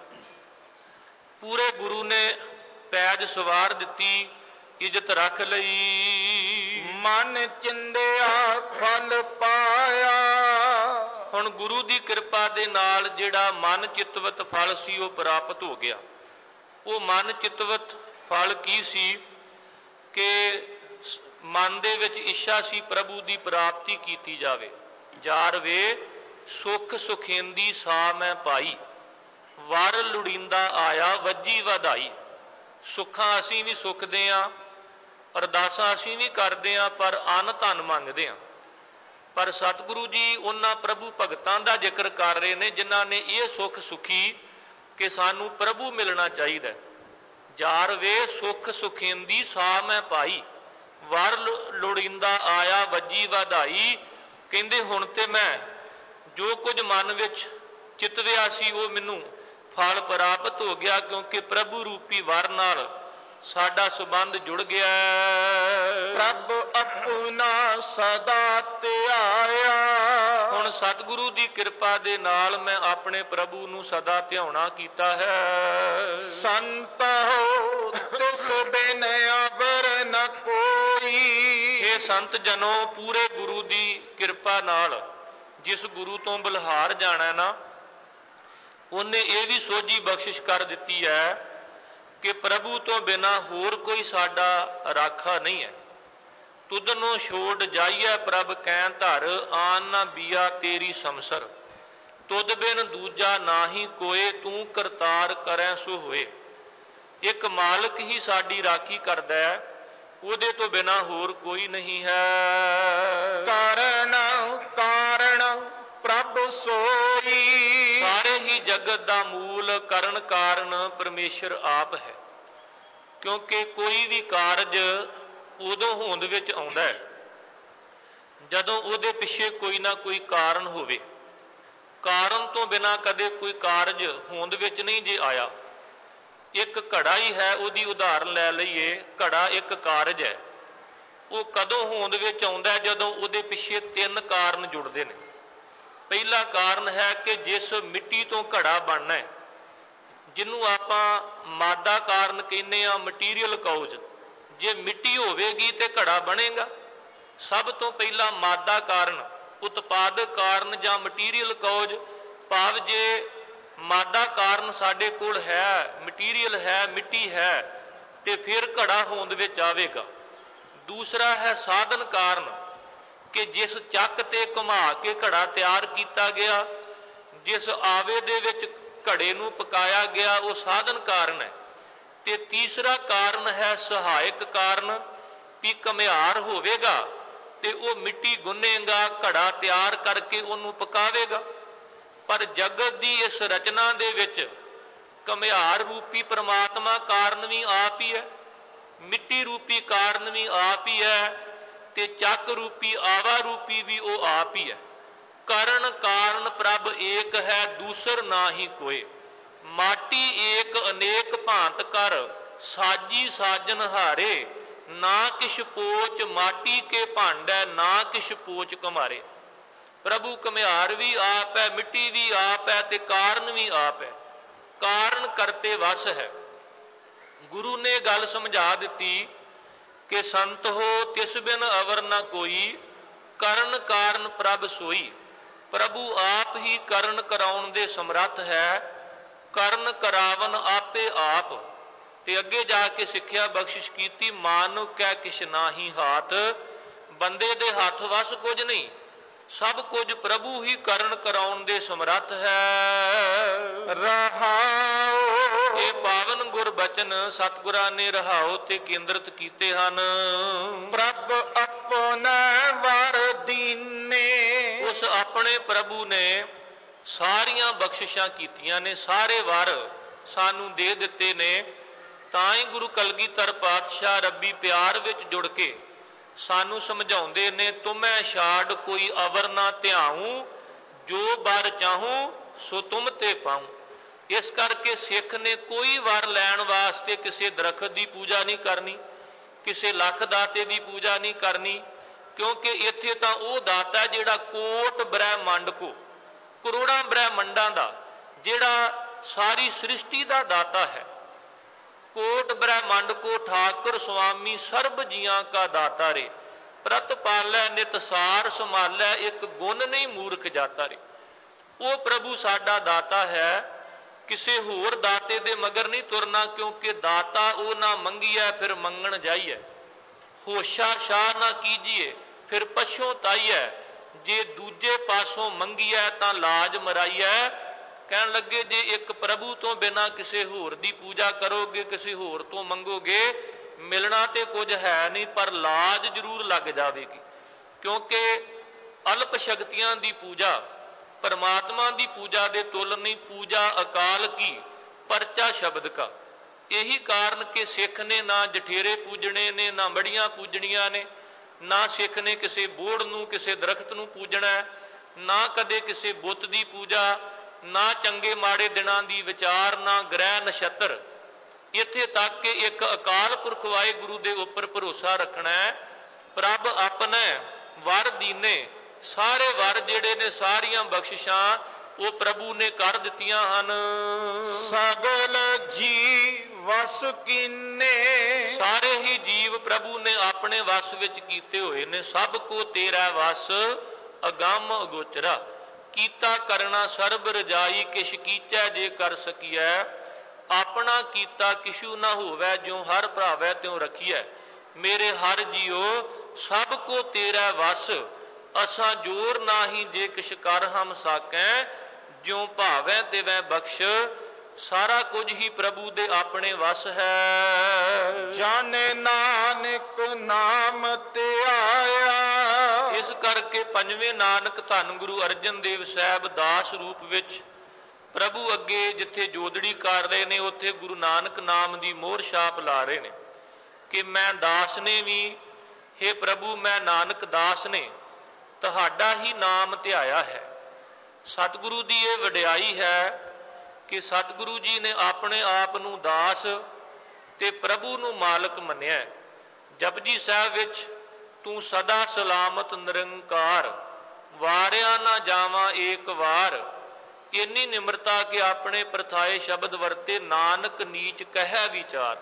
ਪੂਰੇ ਗੁਰੂ ਨੇ ਪੈਜ ਸਵਾਰ ਦਿੱਤੀ, ਇੱਜ਼ਤ ਰੱਖ ਲਈ। ਮਨ ਚਿੰਦਿਆ ਫਲ ਪਾਇਆ, ਹੁਣ ਗੁਰੂ ਦੀ ਕਿਰਪਾ ਦੇ ਨਾਲ ਜਿਹੜਾ ਮਨ ਚਿਤਵਤ ਫਲ ਸੀ ਉਹ ਪ੍ਰਾਪਤ ਹੋ ਗਿਆ। ਉਹ ਮਨ ਚਿਤਵਤ ਫਲ ਕੀ ਸੀ ਕਿ ਮਨ ਦੇ ਵਿੱਚ ਇੱਛਾ ਸੀ ਪ੍ਰਭੂ ਦੀ ਪ੍ਰਾਪਤੀ ਕੀਤੀ ਜਾਵੇ। ਜਾਰ ਵੇ ਸੁਖ ਸੁਖੇਂਦੀ ਸਾ ਮੈਂ ਪਾਈ, ਵਰ ਲੁੜੀਂਦਾ ਆਇਆ ਵੱਜੀ ਵਧਾਈ। ਸੁੱਖਾਂ ਅਸੀਂ ਵੀ ਸੁੱਖਦੇ ਹਾਂ, ਅਰਦਾਸਾਂ ਅਸੀਂ ਵੀ ਕਰਦੇ ਹਾਂ, ਪਰ ਅੰਨ ਧਨ ਮੰਗਦੇ ਹਾਂ। ਪਰ ਸਤਿਗੁਰੂ ਜੀ ਉਹਨਾਂ ਪ੍ਰਭੂ ਭਗਤਾਂ ਦਾ ਜ਼ਿਕਰ ਕਰ ਰਹੇ ਨੇ ਜਿਨ੍ਹਾਂ ਨੇ ਇਹ ਸੁੱਖ ਸੁਖੀ ਕਿ ਸਾਨੂੰ ਪ੍ਰਭੂ ਮਿਲਣਾ ਚਾਹੀਦਾ। ਜਾਰ ਵੇ ਸੁਖ ਸੁਖੇਂਦੀ ਸਾ ਮੈਂ ਪਾਈ, ਵਰ ਲੋੜੀਂਦਾ ਆਇਆ ਵੱਜੀ ਵਧਾਈ। ਕਹਿੰਦੇ ਹੁਣ ਤੇ ਮੈਂ ਜੋ ਕੁਝ ਮਨ ਵਿੱਚ ਚਿਤਵਿਆ ਸੀ ਉਹ ਮੈਨੂੰ ਫਲ ਪ੍ਰਾਪਤ ਹੋ ਗਿਆ, ਕਿਉਂਕਿ ਪ੍ਰਭੂ ਰੂਪੀ ਵਰ ਨਾਲ ਸਾਡਾ ਸੰਬੰਧ ਜੁੜ ਗਿਆ। ਪ੍ਰਭ ਆਪਣਾ ਸਦਾ ਧਿਆਇਆ, ਹੁਣ ਸਤਿਗੁਰੂ ਦੀ ਕਿਰਪਾ ਦੇ ਨਾਲ ਮੈਂ ਆਪਣੇ ਪ੍ਰਭੂ ਨੂੰ ਸਦਾ ਧਿਆਉਣਾ ਕੀਤਾ ਹੈ। ਸੰਤ ਹੋ ਤਿਸ ਬਿਨ ਅਵਰ ਨ ਕੋਈ। ਇਹ ਸੰਤ ਜਨੋ, ਪੂਰੇ ਗੁਰੂ ਦੀ ਕਿਰਪਾ ਨਾਲ ਜਿਸ ਗੁਰੂ ਤੋਂ ਬਲਿਹਾਰ ਜਾਣਾ ਨਾ, ਉਹਨੇ ਇਹ ਵੀ ਸੋਝੀ ਬਖਸ਼ਿਸ਼ ਕਰ ਦਿੱਤੀ ਹੈ ਕਿ ਪ੍ਰਭੂ ਤੋਂ ਬਿਨਾ ਹੋਰ ਕੋਈ ਸਾਡਾ ਰਾਖਾ ਨਹੀਂ ਹੈ। ਤੁਧਨੋਂ ਛੋੜ ਜਾਈਐ ਪ੍ਰਭ ਕਹਿ ਧਰ, ਆਨ ਨਾ ਬੀਆ ਤੇਰੀ ਸਮਸਰ। ਤੁਧ ਬਿਨ ਦੂਜਾ ਨਾਹੀ ਕੋਏ, ਤੂੰ ਕਰਤਾਰ ਕਰੈ ਸੋ ਹੋਏ। ਇੱਕ ਮਾਲਕ ਹੀ ਸਾਡੀ ਰਾਖੀ ਕਰਦਾ ਹੈ, ਉਹਦੇ ਤੋਂ ਬਿਨਾ ਹੋਰ ਕੋਈ ਨਹੀਂ ਹੈ। ਕਾਰਨ ਕਾਰਨ ਪ੍ਰਭ ਸੋਈ, ਸਾਰੇ ਹੀ ਜਗਤ ਦਾ ਮੂਲ ਕਰਨ ਕਾਰਨ ਪਰਮੇਸ਼ਰ ਆਪ ਹੈ। ਕਿਉਂਕਿ ਕੋਈ ਵੀ ਕਾਰਜ ਉਦੋਂ ਹੋਂਦ ਵਿੱਚ ਆਉਂਦਾ ਹੈ ਜਦੋਂ ਉਹਦੇ ਪਿੱਛੇ ਕੋਈ ਨਾ ਕੋਈ ਕਾਰਨ ਹੋਵੇ। ਕਾਰਨ ਤੋਂ ਬਿਨਾਂ ਕਦੇ ਕੋਈ ਕਾਰਜ ਹੋਂਦ ਵਿੱਚ ਨਹੀਂ ਜੇ ਆਇਆ। ਇੱਕ ਘੜਾ ਹੀ ਹੈ, ਉਹਦੀ ਉਦਾਹਰਨ ਲੈ ਲਈਏ। ਘੜਾ ਇੱਕ ਕਾਰਜ ਹੈ, ਉਹ ਕਦੋਂ ਹੋਂਦ ਵਿੱਚ ਆਉਂਦਾ ਜਦੋਂ ਉਹਦੇ ਪਿੱਛੇ ਤਿੰਨ ਕਾਰਨ ਜੁੜਦੇ ਨੇ। ਪਹਿਲਾ ਕਾਰਨ ਹੈ ਕਿ ਜਿਸ ਮਿੱਟੀ ਤੋਂ ਘੜਾ ਬਣਨਾ ਹੈ, ਜਿਹਨੂੰ ਆਪਾਂ ਮਾਦਾ ਕਾਰਨ ਕਹਿੰਦੇ ਆ, ਮਟੀਰੀਅਲ ਕਾਉਜ਼। ਜੇ ਮਿੱਟੀ ਹੋਵੇਗੀ ਤੇ ਘੜਾ ਬਣੇਗਾ। ਸਭ ਤੋਂ ਪਹਿਲਾਂ ਮਾਦਾ ਕਾਰਨ, ਉਤਪਾਦਕ ਕਾਰਨ ਜਾਂ ਮਟੀਰੀਅਲ ਕਾਉਜ਼, ਭਾਵ ਜੇ ਮਾਦਾ ਕਾਰਨ ਸਾਡੇ ਕੋਲ ਹੈ, ਮਟੀਰੀਅਲ ਹੈ, ਮਿੱਟੀ ਹੈ, ਤੇ ਫਿਰ ਘੜਾ ਹੋਂਦ ਵਿੱਚ ਆਵੇਗਾ। ਦੂਸਰਾ ਹੈ ਸਾਧਨ ਕਾਰਨ, ਕਿ ਜਿਸ ਚੱਕ ਤੇ ਘੁਮਾ ਕੇ ਘੜਾ ਤਿਆਰ ਕੀਤਾ ਗਿਆ, ਜਿਸ ਆਵੇ ਦੇ ਵਿੱਚ ਘੜੇ ਨੂੰ ਪਕਾਇਆ ਗਿਆ, ਉਹ ਸਾਧਨ ਕਾਰਨ ਹੈ। ਤੇ ਤੀਸਰਾ ਕਾਰਨ ਹੈ ਸਹਾਇਕ ਕਾਰਨ, ਵੀ ਘੁਮਿਆਰ ਹੋਵੇਗਾ ਤੇ ਉਹ ਮਿੱਟੀ ਗੁੰਨੇਗਾ, ਘੜਾ ਤਿਆਰ ਕਰਕੇ ਉਹਨੂੰ ਪਕਾਵੇਗਾ। ਪਰ ਜਗਤ ਦੀ ਇਸ ਰਚਨਾ ਦੇ ਵਿੱਚ ਘੁਮਿਆਰ ਰੂਪੀ ਪ੍ਰਮਾਤਮਾ ਕਾਰਨ ਵੀ ਆਪ ਹੀ ਹੈ, ਮਿੱਟੀ ਰੂਪੀ ਕਾਰਨ ਵੀ ਆਪ ਹੀ ਹੈ, ਤੇ ਚੱਕ ਰੂਪੀ ਆਵਾ ਰੂਪੀ ਵੀ ਉਹ ਆਪ ਹੀ ਹੈ। ਕਰਨ ਕਾਰਨ ਪ੍ਰਭ ਏਕ ਹੈ, ਦੂਸਰ ਨਾਹੀ ਕੋਏ। ਮਾਟੀ ਏਕ ਅਨੇਕ ਭਾਂਤ ਕਰ, ਸਾਜੀ ਸਾਜਨ ਹਾਰੇ। ਨਾ ਕਿਛ ਪੋਚ ਮਾਟੀ ਕੇ ਭਾਂਡੈ, ਨਾ ਕਿਛ ਪੋਚ ਕੁਮਾਰੇ। ਪ੍ਰਭੂ ਘੁਮਿਆਰ ਵੀ ਆਪ ਹੈ, ਮਿੱਟੀ ਵੀ ਆਪ ਹੈ, ਤੇ ਕਾਰਨ ਵੀ ਆਪ ਹੈ। ਕਾਰਨ ਕਰਤੇ ਵਸ ਹੈ। ਗੁਰੂ ਨੇ ਗੱਲ ਸਮਝਾ ਦਿੱਤੀ ਕਿ ਸੰਤ ਹੋ ਤਿਸ ਬਿਨ ਅਵਰ ਨਾ ਕੋਈ, ਕਰਨ ਕਾਰਨ ਪ੍ਰਭ ਸੋਈ। ਪ੍ਰਭੂ ਆਪ ਹੀ ਕਰਨ ਕਰਾਉਣ ਦੇ ਸਮਰੱਥ ਹੈ। ਕਰਨ ਕਰਾਵਨ ਆਪੇ ਆਪ। ਤੇ ਅੱਗੇ ਜਾ ਕੇ ਸਿੱਖਿਆ ਬਖਸ਼ਿਸ਼ ਕੀਤੀ, ਮਾਨੁ ਕੈ ਕਿਛ ਨਾਹੀ ਹਾਥ। ਬੰਦੇ ਦੇ ਹੱਥ ਵਸ ਕੁਝ ਨਹੀਂ, ਸਭ ਕੁਝ ਪ੍ਰਭੂ ਹੀ ਕਰਨ ਕਰਾਉਣ ਦੇ ਸਮਰੱਥ ਹੈ। ਰਹਾਉ ਇਹ ਪਾਵਨ ਗੁਰ ਬਚਨ ਸਤਿਗੁਰਾਂ ਨੇ ਰਹਾਉ ਤੇ ਕੇਂਦਰਿਤ ਕੀਤੇ ਹਨ। ਪ੍ਰਭ ਆਪਣਾ ਵਰ ਦੀਨੇ। ਉਸ ਆਪਣੇ ਪ੍ਰਭੂ ਨੇ ਸਾਰੀਆਂ ਬਖਸ਼ਿਸ਼ਾਂ ਕੀਤੀਆਂ ਨੇ, ਸਾਰੇ ਵਰ ਸਾਨੂੰ ਦੇ ਦਿੱਤੇ ਨੇ। ਤਾਂ ਹੀ ਗੁਰੂ ਕਲਗੀਧਰ ਪਾਤਸ਼ਾਹ ਰੱਬੀ ਪਿਆਰ ਵਿੱਚ ਜੁੜ ਕੇ ਸਾਨੂੰ ਸਮਝਾਉਂਦੇ ਨੇ, ਤੁਮੈ ਛਾੜ ਕੋਈ ਅਵਰ ਨਾ ਧਿਆਉ, ਜੋ ਬਰ ਚਾਹੂੰ ਸੋ ਤੁਮ ਤੇ ਪਾਉ। ਇਸ ਕਰਕੇ ਸਿੱਖ ਨੇ ਕੋਈ ਵਰ ਲੈਣ ਵਾਸਤੇ ਕਿਸੇ ਦਰਖਤ ਦੀ ਪੂਜਾ ਨਹੀਂ ਕਰਨੀ, ਕਿਸੇ ਲੱਖ ਦਾਤੇ ਦੀ ਪੂਜਾ ਨਹੀਂ ਕਰਨੀ, ਕਿਉਂਕਿ ਇੱਥੇ ਤਾਂ ਉਹ ਦਾਤਾ ਜਿਹੜਾ ਕੋਟ ਬ੍ਰਹਿਮੰਡ ਕੋ, ਕਰੋੜਾਂ ਬ੍ਰਹਿਮੰਡਾਂ ਦਾ, ਜਿਹੜਾ ਸਾਰੀ ਸ੍ਰਿਸ਼ਟੀ ਦਾ ਦਾਤਾ ਹੈ। ਕੋਟ ਬ੍ਰਹਿਮੰਡ ਕੋ ਠਾਕੁਰ ਸੁਆਮੀ ਸਰਬ ਜੀਆਂ ਕਾ ਦਾਤਾ ਰੇ। ਪ੍ਰਤ ਪਾਲੈ ਨਿਤ ਸਾਰ ਸੰਭਾਲੈ, ਇੱਕ ਗੁਣ ਨਹੀਂ ਮੂਰਖ ਜਾਤਾ ਰੇ। ਉਹ ਪ੍ਰਭੂ ਸਾਡਾ ਦਾਤਾ ਹੈ, ਕਿਸੇ ਹੋਰ ਦਾਤੇ ਦੇ ਮਗਰ ਨਹੀਂ ਤੁਰਨਾ, ਕਿਉਂਕਿ ਦਾਤਾ ਉਹ ਨਾ ਮੰਗੀਐ ਫਿਰ ਮੰਗਣ ਜਾਈਐ। ਹੋਸ਼ਾ ਸ਼ਾਹ ਨਾ ਕੀਜੀਏ ਫਿਰ ਪਛੋ ਤਾਈਐ, ਜੇ ਦੂਜੇ ਪਾਸੋਂ ਮੰਗੀਐ ਤਾਂ ਲਾਜ ਮਰਾਈਐ। ਕਹਿਣ ਲੱਗੇ ਜੇ ਇੱਕ ਪ੍ਰਭੂ ਤੋਂ ਬਿਨਾਂ ਕਿਸੇ ਹੋਰ ਦੀ ਪੂਜਾ ਕਰੋਗੇ, ਕਿਸੇ ਹੋਰ ਤੋਂ ਮੰਗੋਗੇ, ਮਿਲਣਾ ਤੇ ਕੁਝ ਹੈ ਨਹੀਂ, ਪਰ ਲਾਜ ਜ਼ਰੂਰ ਲੱਗ ਜਾਵੇਗੀ। ਕਿਉਂਕਿ ਅਲਪ ਸ਼ਕਤੀਆਂ ਦੀ ਪੂਜਾ ਪਰਮਾਤਮਾ ਦੀ ਪੂਜਾ ਦੇ ਤੁਲ ਨਹੀਂ। ਪੂਜਾ ਅਕਾਲ ਕੀ ਪਰਚਾ ਸ਼ਬਦ ਕਾ। ਇਹੀ ਕਾਰਨ ਕਿ ਸਿੱਖ ਨੇ ਨਾ ਜਠੇਰੇ ਪੂਜਣੇ ਨੇ, ਨਾ ਮੜੀਆਂ ਪੂਜਣੀਆਂ ਨੇ, ਨਾ ਸਿੱਖ ਨੇ ਕਿਸੇ ਬੋੜ ਨੂੰ, ਕਿਸੇ ਦਰਖਤ ਨੂੰ ਪੂਜਣਾ, ਨਾ ਕਦੇ ਕਿਸੇ ਬੁੱਤ ਦੀ ਪੂਜਾ, ਨਾ ਚੰਗੇ ਮਾੜੇ ਦਿਨਾਂ ਦੀ ਵਿਚਾਰ, ਨਾ ਗ੍ਰਹਿ ਨਛੱਤਰ। ਇੱਥੇ ਤੱਕ ਕਿ ਇੱਕ ਅਕਾਲ ਪੁਰਖ ਵਾਹਿਗੁਰੂ ਦੇ ਉੱਪਰ ਭਰੋਸਾ ਰੱਖਣਾ ਹੈ। ਪ੍ਰਭ ਆਪਣੇ ਵਰ ਦੀਨੇ, ਸਾਰੇ ਵਰ ਜਿਹੜੇ ਨੇ, ਸਾਰੀਆਂ ਬਖਸ਼ਿਸ਼ਾਂ ਉਹ ਪ੍ਰਭੂ ਨੇ ਕਰ ਦਿੱਤੀਆਂ ਹਨ। ਸਗਲ ਜੀ ਵਸ ਕੀਨੇ, ਸਾਰੇ ਹੀ ਜੀਵ ਪ੍ਰਭੂ ਨੇ ਆਪਣੇ ਵਸ ਵਿੱਚ ਕੀਤੇ ਹੋਏ ਨੇ। ਸਭ ਕੋ ਤੇਰਾ ਵਸ ਅਗੰਮ ਅਗੋਚਰਾ, ਕੀਤਾ ਕਰਨਾ ਸਰਬ ਰਜਾਈ, ਕਿਛ ਕੀਚੈ ਜੇ ਕਰ ਸਕੀਐ। ਆਪਣਾ ਕੀਤਾ ਕਿਛੂ ਨਾ ਹੋਵੈ, ਜਿਉ ਹਰ ਭਰਾਵੈ ਤਿਉ ਰਖੀਐ। ਮੇਰੇ ਹਰ ਜੀਓ ਸਭ ਕੋ ਤੇਰਾ ਵਸ, ਅਸਾਂ ਜੋਰ ਨਾਹੀ ਜੇ ਕਿਛ ਕਰ ਹਮ ਸਾਕੈ। ਜਿਉ ਭਾਵੈ ਦੇਵੈ ਬਖਸ਼, ਸਾਰਾ ਕੁਝ ਹੀ ਪ੍ਰਭੂ ਦੇ ਆਪਣੇ ਵਸ ਹੈ। ਜਾਣੇ ਨਾਨਕ ਨਾਮ ਤੇ ਆਇਆ। ਇਸ ਕਰਕੇ ਪੰਜਵੇਂ ਨਾਨਕ ਧੰਨ ਗੁਰੂ ਅਰਜਨ ਦੇਵ ਸਾਹਿਬ ਦਾਸ ਰੂਪ ਵਿੱਚ ਪ੍ਰਭੂ ਅੱਗੇ ਜਿੱਥੇ ਜੋਦੜੀ ਕਰ ਰਹੇ ਨੇ, ਉੱਥੇ ਗੁਰੂ ਨਾਨਕ ਨਾਮ ਦੀ ਮੋਹਰ ਛਾਪ ਲਾ ਰਹੇ ਨੇ ਕਿ ਮੈਂ ਦਾਸ ਨੇ ਵੀ, ਹੇ ਪ੍ਰਭੂ ਮੈਂ ਨਾਨਕ ਦਾਸ ਨੇ ਤੁਹਾਡਾ ਹੀ ਨਾਮ ਧਿਆਇਆ ਹੈ। ਸਤਿਗੁਰੂ ਦੀ ਇਹ ਵਡਿਆਈ ਹੈ ਕਿ ਸਤਿਗੁਰੂ ਜੀ ਨੇ ਆਪਣੇ ਆਪ ਨੂੰ ਦਾਸ ਤੇ ਪ੍ਰਭੂ ਨੂੰ ਮਾਲਕ ਮੰਨਿਆ। ਜਪਜੀ ਸਾਹਿਬ ਵਿੱਚ ਤੂੰ ਸਦਾ ਸਲਾਮਤ ਨਿਰੰਕਾਰ, ਵਾਰਿਆ ਨਾ ਜਾਵਾਂ ਏਕ ਵਾਰ। ਇੰਨੀ ਨਿਮਰਤਾ ਕਿ ਆਪਣੇ ਪ੍ਰਥਾਏ ਸ਼ਬਦ ਵਰਤੇ, ਨਾਨਕ ਨੀਚ ਕਹਿ ਵਿਚਾਰ।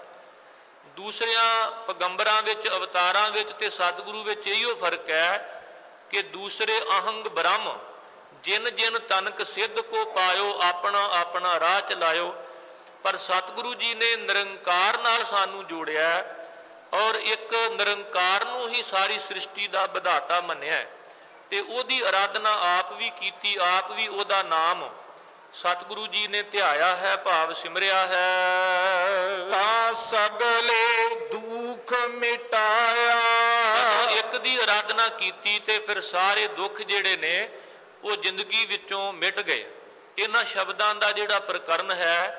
ਦੂਸਰਿਆਂ ਪੈਗੰਬਰਾਂ ਵਿੱਚ, ਅਵਤਾਰਾਂ ਵਿੱਚ ਤੇ ਸਤਿਗੁਰੂ ਵਿੱਚ ਇਹੋ ਫਰਕ ਹੈ ਕਿ ਦੂਸਰੇ ਅਹੰਗ ਬ੍ਰਹਮ, ਜਿਨ ਜਿਨ ਤਨਕ ਸਿੱਧ ਕੋ ਪਾਇਓ, ਆਪਣਾ ਆਪਣਾ ਰਾਹ ਚਲਾਇਓ। ਪਰ ਸਤਿਗੁਰੂ ਜੀ ਨੇ ਨਿਰੰਕਾਰ ਨਾਲ ਸਾਨੂੰ ਜੋੜਿਆ ਔਰ ਇੱਕ ਨਿਰੰਕਾਰ ਨੂੰ ਹੀ ਸਾਰੀ ਸ੍ਰਿਸ਼ਟੀ ਦਾ ਵਿਧਾਤਾ ਮੰਨਿਆ ਤੇ ਉਹਦੀ ਅਰਾਧਨਾ ਆਪ ਵੀ ਕੀਤੀ, ਆਪ ਵੀ ਉਹਦਾ ਨਾਮ ਸਤਿਗੁਰੂ ਜੀ ਨੇ ਧਿਆਇਆ ਹੈ, ਭਾਵ ਸਿਮਰਿਆ ਹੈ। ਤਾਂ ਸਗਲੇ ਦੁੱਖ ਮਿਟਾਇਆ। ਇੱਕ ਦੀ ਅਰਾਧਨਾ ਕੀਤੀ ਤੇ ਫਿਰ ਸਾਰੇ ਦੁੱਖ ਜਿਹੜੇ ਨੇ ਉਹ ਜ਼ਿੰਦਗੀ ਵਿੱਚੋਂ ਮਿਟ ਗਏ। ਇਹਨਾਂ ਸ਼ਬਦਾਂ ਦਾ ਜਿਹੜਾ ਪ੍ਰਕਰਨ ਹੈ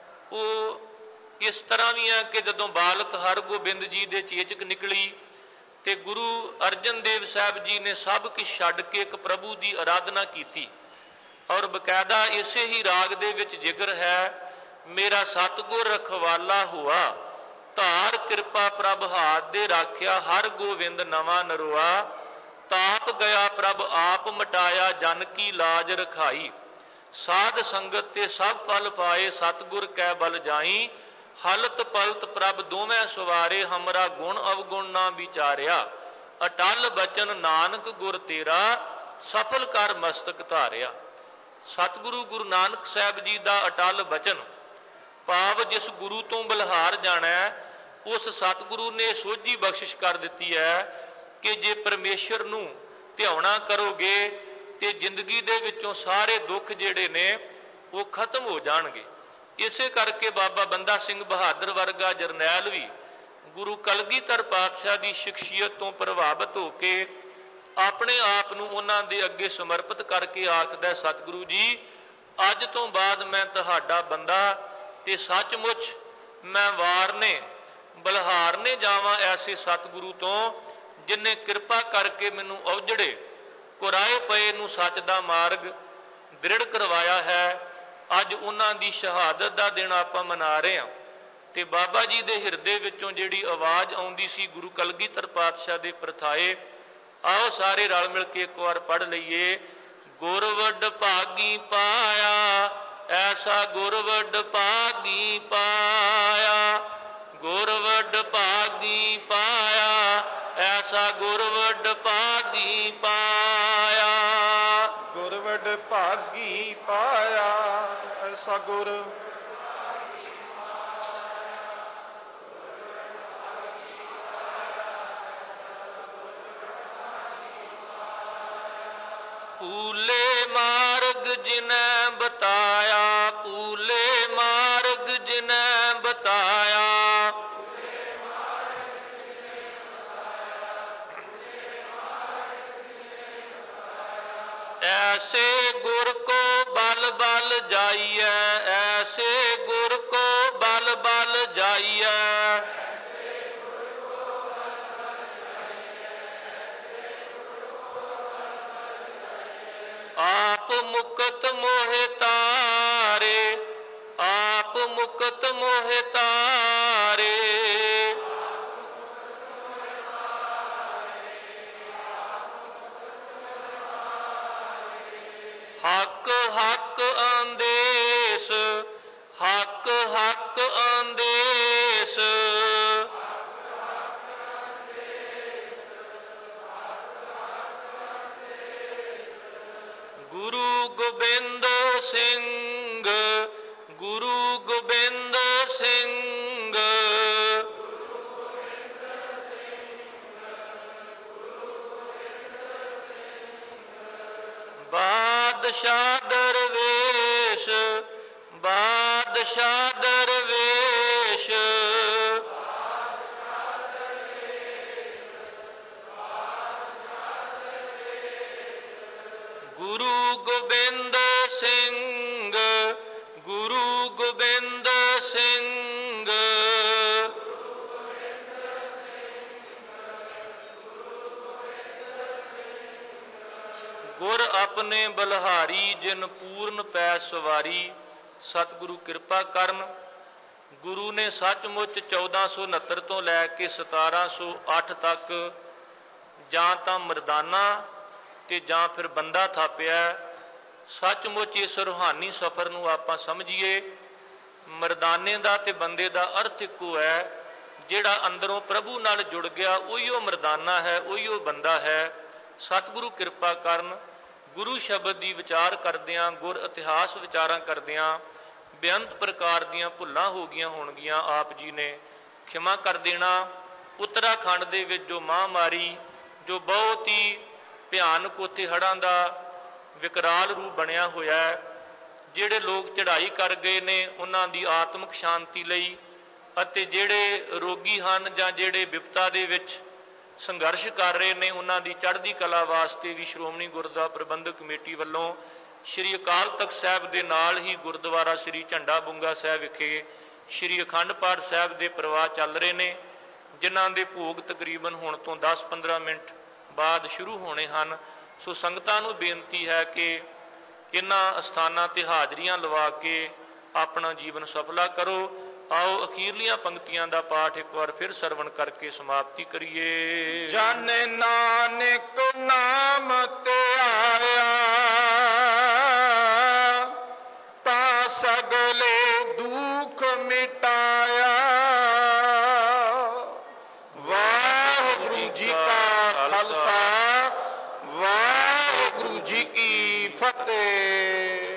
ਉਹ ਇਸ ਤਰ੍ਹਾਂ ਵੀ ਹੈ ਕਿ ਜਦੋਂ ਬਾਲਕ ਹਰਗੋਬਿੰਦ ਜੀ ਦੇ ਚੇਚਕ ਨਿਕਲੀ ਤੇ ਗੁਰੂ ਅਰਜਨ ਦੇਵ ਸਾਹਿਬ ਜੀ ਨੇ ਸਭ ਕੁਝ ਛੱਡ ਕੇ ਇੱਕ ਪ੍ਰਭੂ ਦੀ ਅਰਾਧਨਾ ਕੀਤੀ ਔਰ ਬਕਾਇਦਾ ਇਸੇ ਹੀ ਰਾਗ ਦੇ ਵਿੱਚ ਜ਼ਿਕਰ ਹੈ, ਮੇਰਾ ਸਤਿਗੁਰ ਰਖਵਾਲਾ ਹੁਆ, ਧਾਰ ਕਿਰਪਾ ਪ੍ਰਭ ਹਾਥ ਦੇ ਰਾਖਿਆ, ਹਰ ਗੋਬਿੰਦ ਨਵਾਂ ਨਰੋਆ। ਤਾਪ ਗਿਆ ਪ੍ਰਭ ਆਪ ਮਟਾਇਆ, ਜਨ ਕੀ ਲਾਜ ਰਖਾਈ। ਸਾਧ ਸੰਗਤ ਤੇ ਸਭ ਫਲ ਪਾਏ, ਸਤਿਗੁਰ ਕੈ ਬਲ ਜਾਈ। ਹਲਤ ਪਲਤ ਪ੍ਰਭ ਦੋਵੇਂ ਸਵਾਰੇ, ਹਮਰਾ ਗੁਣ ਅਵਗੁਣ ਨਾ ਵਿਚਾਰਿਆ। ਅਟਲ ਬਚਨ ਨਾਨਕ ਗੁਰ ਤੇਰਾ, ਸਫਲ ਕਰ ਮਸਤਕ ਧਾਰਿਆ। ਸਤਿਗੁਰੂ ਗੁਰੂ ਨਾਨਕ ਸਾਹਿਬ ਜੀ ਦਾ ਅਟਲ ਬਚਨ, ਭਾਵ ਜਿਸ ਗੁਰੂ ਤੋਂ ਬਲਿਹਾਰ ਜਾਣਾ, ਉਸ ਸਤਿਗੁਰੂ ਨੇ ਸੋਝੀ ਬਖਸ਼ਿਸ਼ ਕਰ ਦਿੱਤੀ ਹੈ ਕਿ ਜੇ ਪਰਮੇਸ਼ਰ ਨੂੰ ਧਿਆਉਣਾ ਕਰੋਗੇ ਤੇ ਜ਼ਿੰਦਗੀ ਦੇ ਵਿੱਚੋਂ ਸਾਰੇ ਦੁੱਖ ਜਿਹੜੇ ਨੇ ਉਹ ਖਤਮ ਹੋ ਜਾਣਗੇ। ਇਸੇ ਕਰਕੇ ਬਾਬਾ ਬੰਦਾ ਸਿੰਘ ਬਹਾਦਰ ਵਰਗਾ ਜਰਨੈਲ ਵੀ ਗੁਰੂ ਕਲਗੀਧਰ ਪਾਤਸ਼ਾਹ ਦੀ ਸ਼ਖਸੀਅਤ ਤੋਂ ਪ੍ਰਭਾਵਿਤ ਹੋ ਕੇ ਆਪਣੇ ਆਪ ਨੂੰ ਉਹਨਾਂ ਦੇ ਅੱਗੇ ਸਮਰਪਿਤ ਕਰਕੇ ਆਖਦਾ, ਸਤਿਗੁਰੂ ਜੀ ਅੱਜ ਤੋਂ ਬਾਅਦ ਮੈਂ ਤੁਹਾਡਾ ਬੰਦਾ ਤੇ ਸੱਚਮੁੱਚ ਮੈਂ ਵਾਰਨੇ ਬਲਿਹਾਰਨੇ ਜਾਵਾਂ ਐਸੇ ਸਤਿਗੁਰੂ ਤੋਂ ਜਿਨੇ ਕਿਰਪਾ ਕਰਕੇ ਮੈਨੂੰ ਔਜੜੇ ਕੁਰਾਏ ਪਏ ਨੂੰ ਸੱਚ ਦਾ ਮਾਰਗ ਦ੍ਰਿੜ ਕਰਵਾਇਆ ਹੈ। ਅੱਜ ਉਹਨਾਂ ਦੀ ਸ਼ਹਾਦਤ ਦਾ ਦਿਨ ਆਪਾਂ ਮਨਾ ਰਹੇ ਹਾਂ ਤੇ ਬਾਬਾ ਜੀ ਦੇ ਹਿਰਦੇ ਵਿੱਚੋਂ ਜਿਹੜੀ ਆਵਾਜ਼ ਆਉਂਦੀ ਸੀ ਗੁਰੂ ਕਲਗੀਧਰ ਪਾਤਸ਼ਾਹ ਦੇ ਪ੍ਰਥਾਏ, ਆਓ ਸਾਰੇ ਰਲ ਮਿਲ ਕੇ ਇੱਕ ਵਾਰ ਪੜ੍ਹ ਲਈਏ। ਗੁਰ ਵੱਡ ਭਾਗੀ ਪਾਇਆ, ਐਸਾ ਗੁਰ ਵੱਡ ਭਾਗੀ ਪਾਇਆ, ਗੁਰ ਵੱਡ ਭਾਗੀ ਪਾਇਆ, ਐਸਾ ਗੁਰ ਵੱਡ ਭਾਗੀ ਪਾਇਆ, ਗੁਰ ਵੱਡ ਭਾਗੀ ਪਾਇਆ, ਐਸਾ ਗੁਰ ਪੂਲੇ ਮਾਰਗ ਜਿਨੈ ਬਤਾਇਆ, ਪੂਲੇ ਮਾਰਗ ਜਿਨੈ ਬਤਾਇਆ, ऐसे गुर को बल बल जाइए, ऐसे गुर को बल बल जाइए, आप मुकत मोहे तारे, आप मुकत मोहे तारे, हक हक आदेश, हक हक आदेश, गुरु गोबिंद सिंह, गुरु गोबिंद सिंह, बादशाह दरवेश, बादशाह दरवेश, गुरु गोबिंद सिंह, गुरु गोबिंद सिंह, गुर अपने बलिहारी जिन पूर्ण पै सवारी। सतगुरु कृपा करन। गुरु ने सचमुच चौदह सौ उनहत्तर तो लैके सतारह सौ अठ तक जां तां मरदाना ते जां फिर बंदा थापिया। सचमुच इस रूहानी सफ़र नूं आपां समझिए। मरदाने दा ते बंदे दा अर्थ इक्को है। जिहड़ा अंदरों प्रभु नाल जुड़ गया उहिओ मरदाना है, उहिओ बंदा है। सतगुरु कृपा करन। गुरु शब्द की विचार करदियां, गुर इतिहास विचारां करदियां बेअंत प्रकार दीयां भुल्लां हो गईयां होणगीयां। आप जी ने खिमा कर देना। उत्तराखंड दे विच जो महामारी जो बहुत ही भयानक उत्थे हड़ां दा विकराल रूप बनिया होया है, जिहड़े लोग चढ़ाई कर गए ने उन्हां दी आत्मक शांति लई अते जिहड़े रोगी हन जां जिहड़े विपता दे विच संघर्ष कर रहे हैं उन्हां दी चढ़दी कला वास्ते भी श्रोमणी गुरुद्वारा प्रबंधक कमेटी वालों श्री अकाल तख्त साहब के नाल ही गुरुद्वारा श्री झंडा बुंगा साहब विखे श्री अखंड पाठ साहब के प्रवाह चल रहे हैं, जिन्हां दे भोग तकरीबन हुण तो दस पंद्रह मिनट बाद शुरू होने हैं। सो संगतां नूं बेनती है कि इन्हां अस्थानां ते हाजरियां लवा के अपना जीवन सफला करो। आओ अखीरलियां पंक्तियां दा पाठ एक बार फिर सरवण करके समाप्ति करिए। जन नानक नाम ते आया ता सगले दुख मिटाया। वाहिगुरु जी का खालसा, वाहिगुरु जी की फतेह।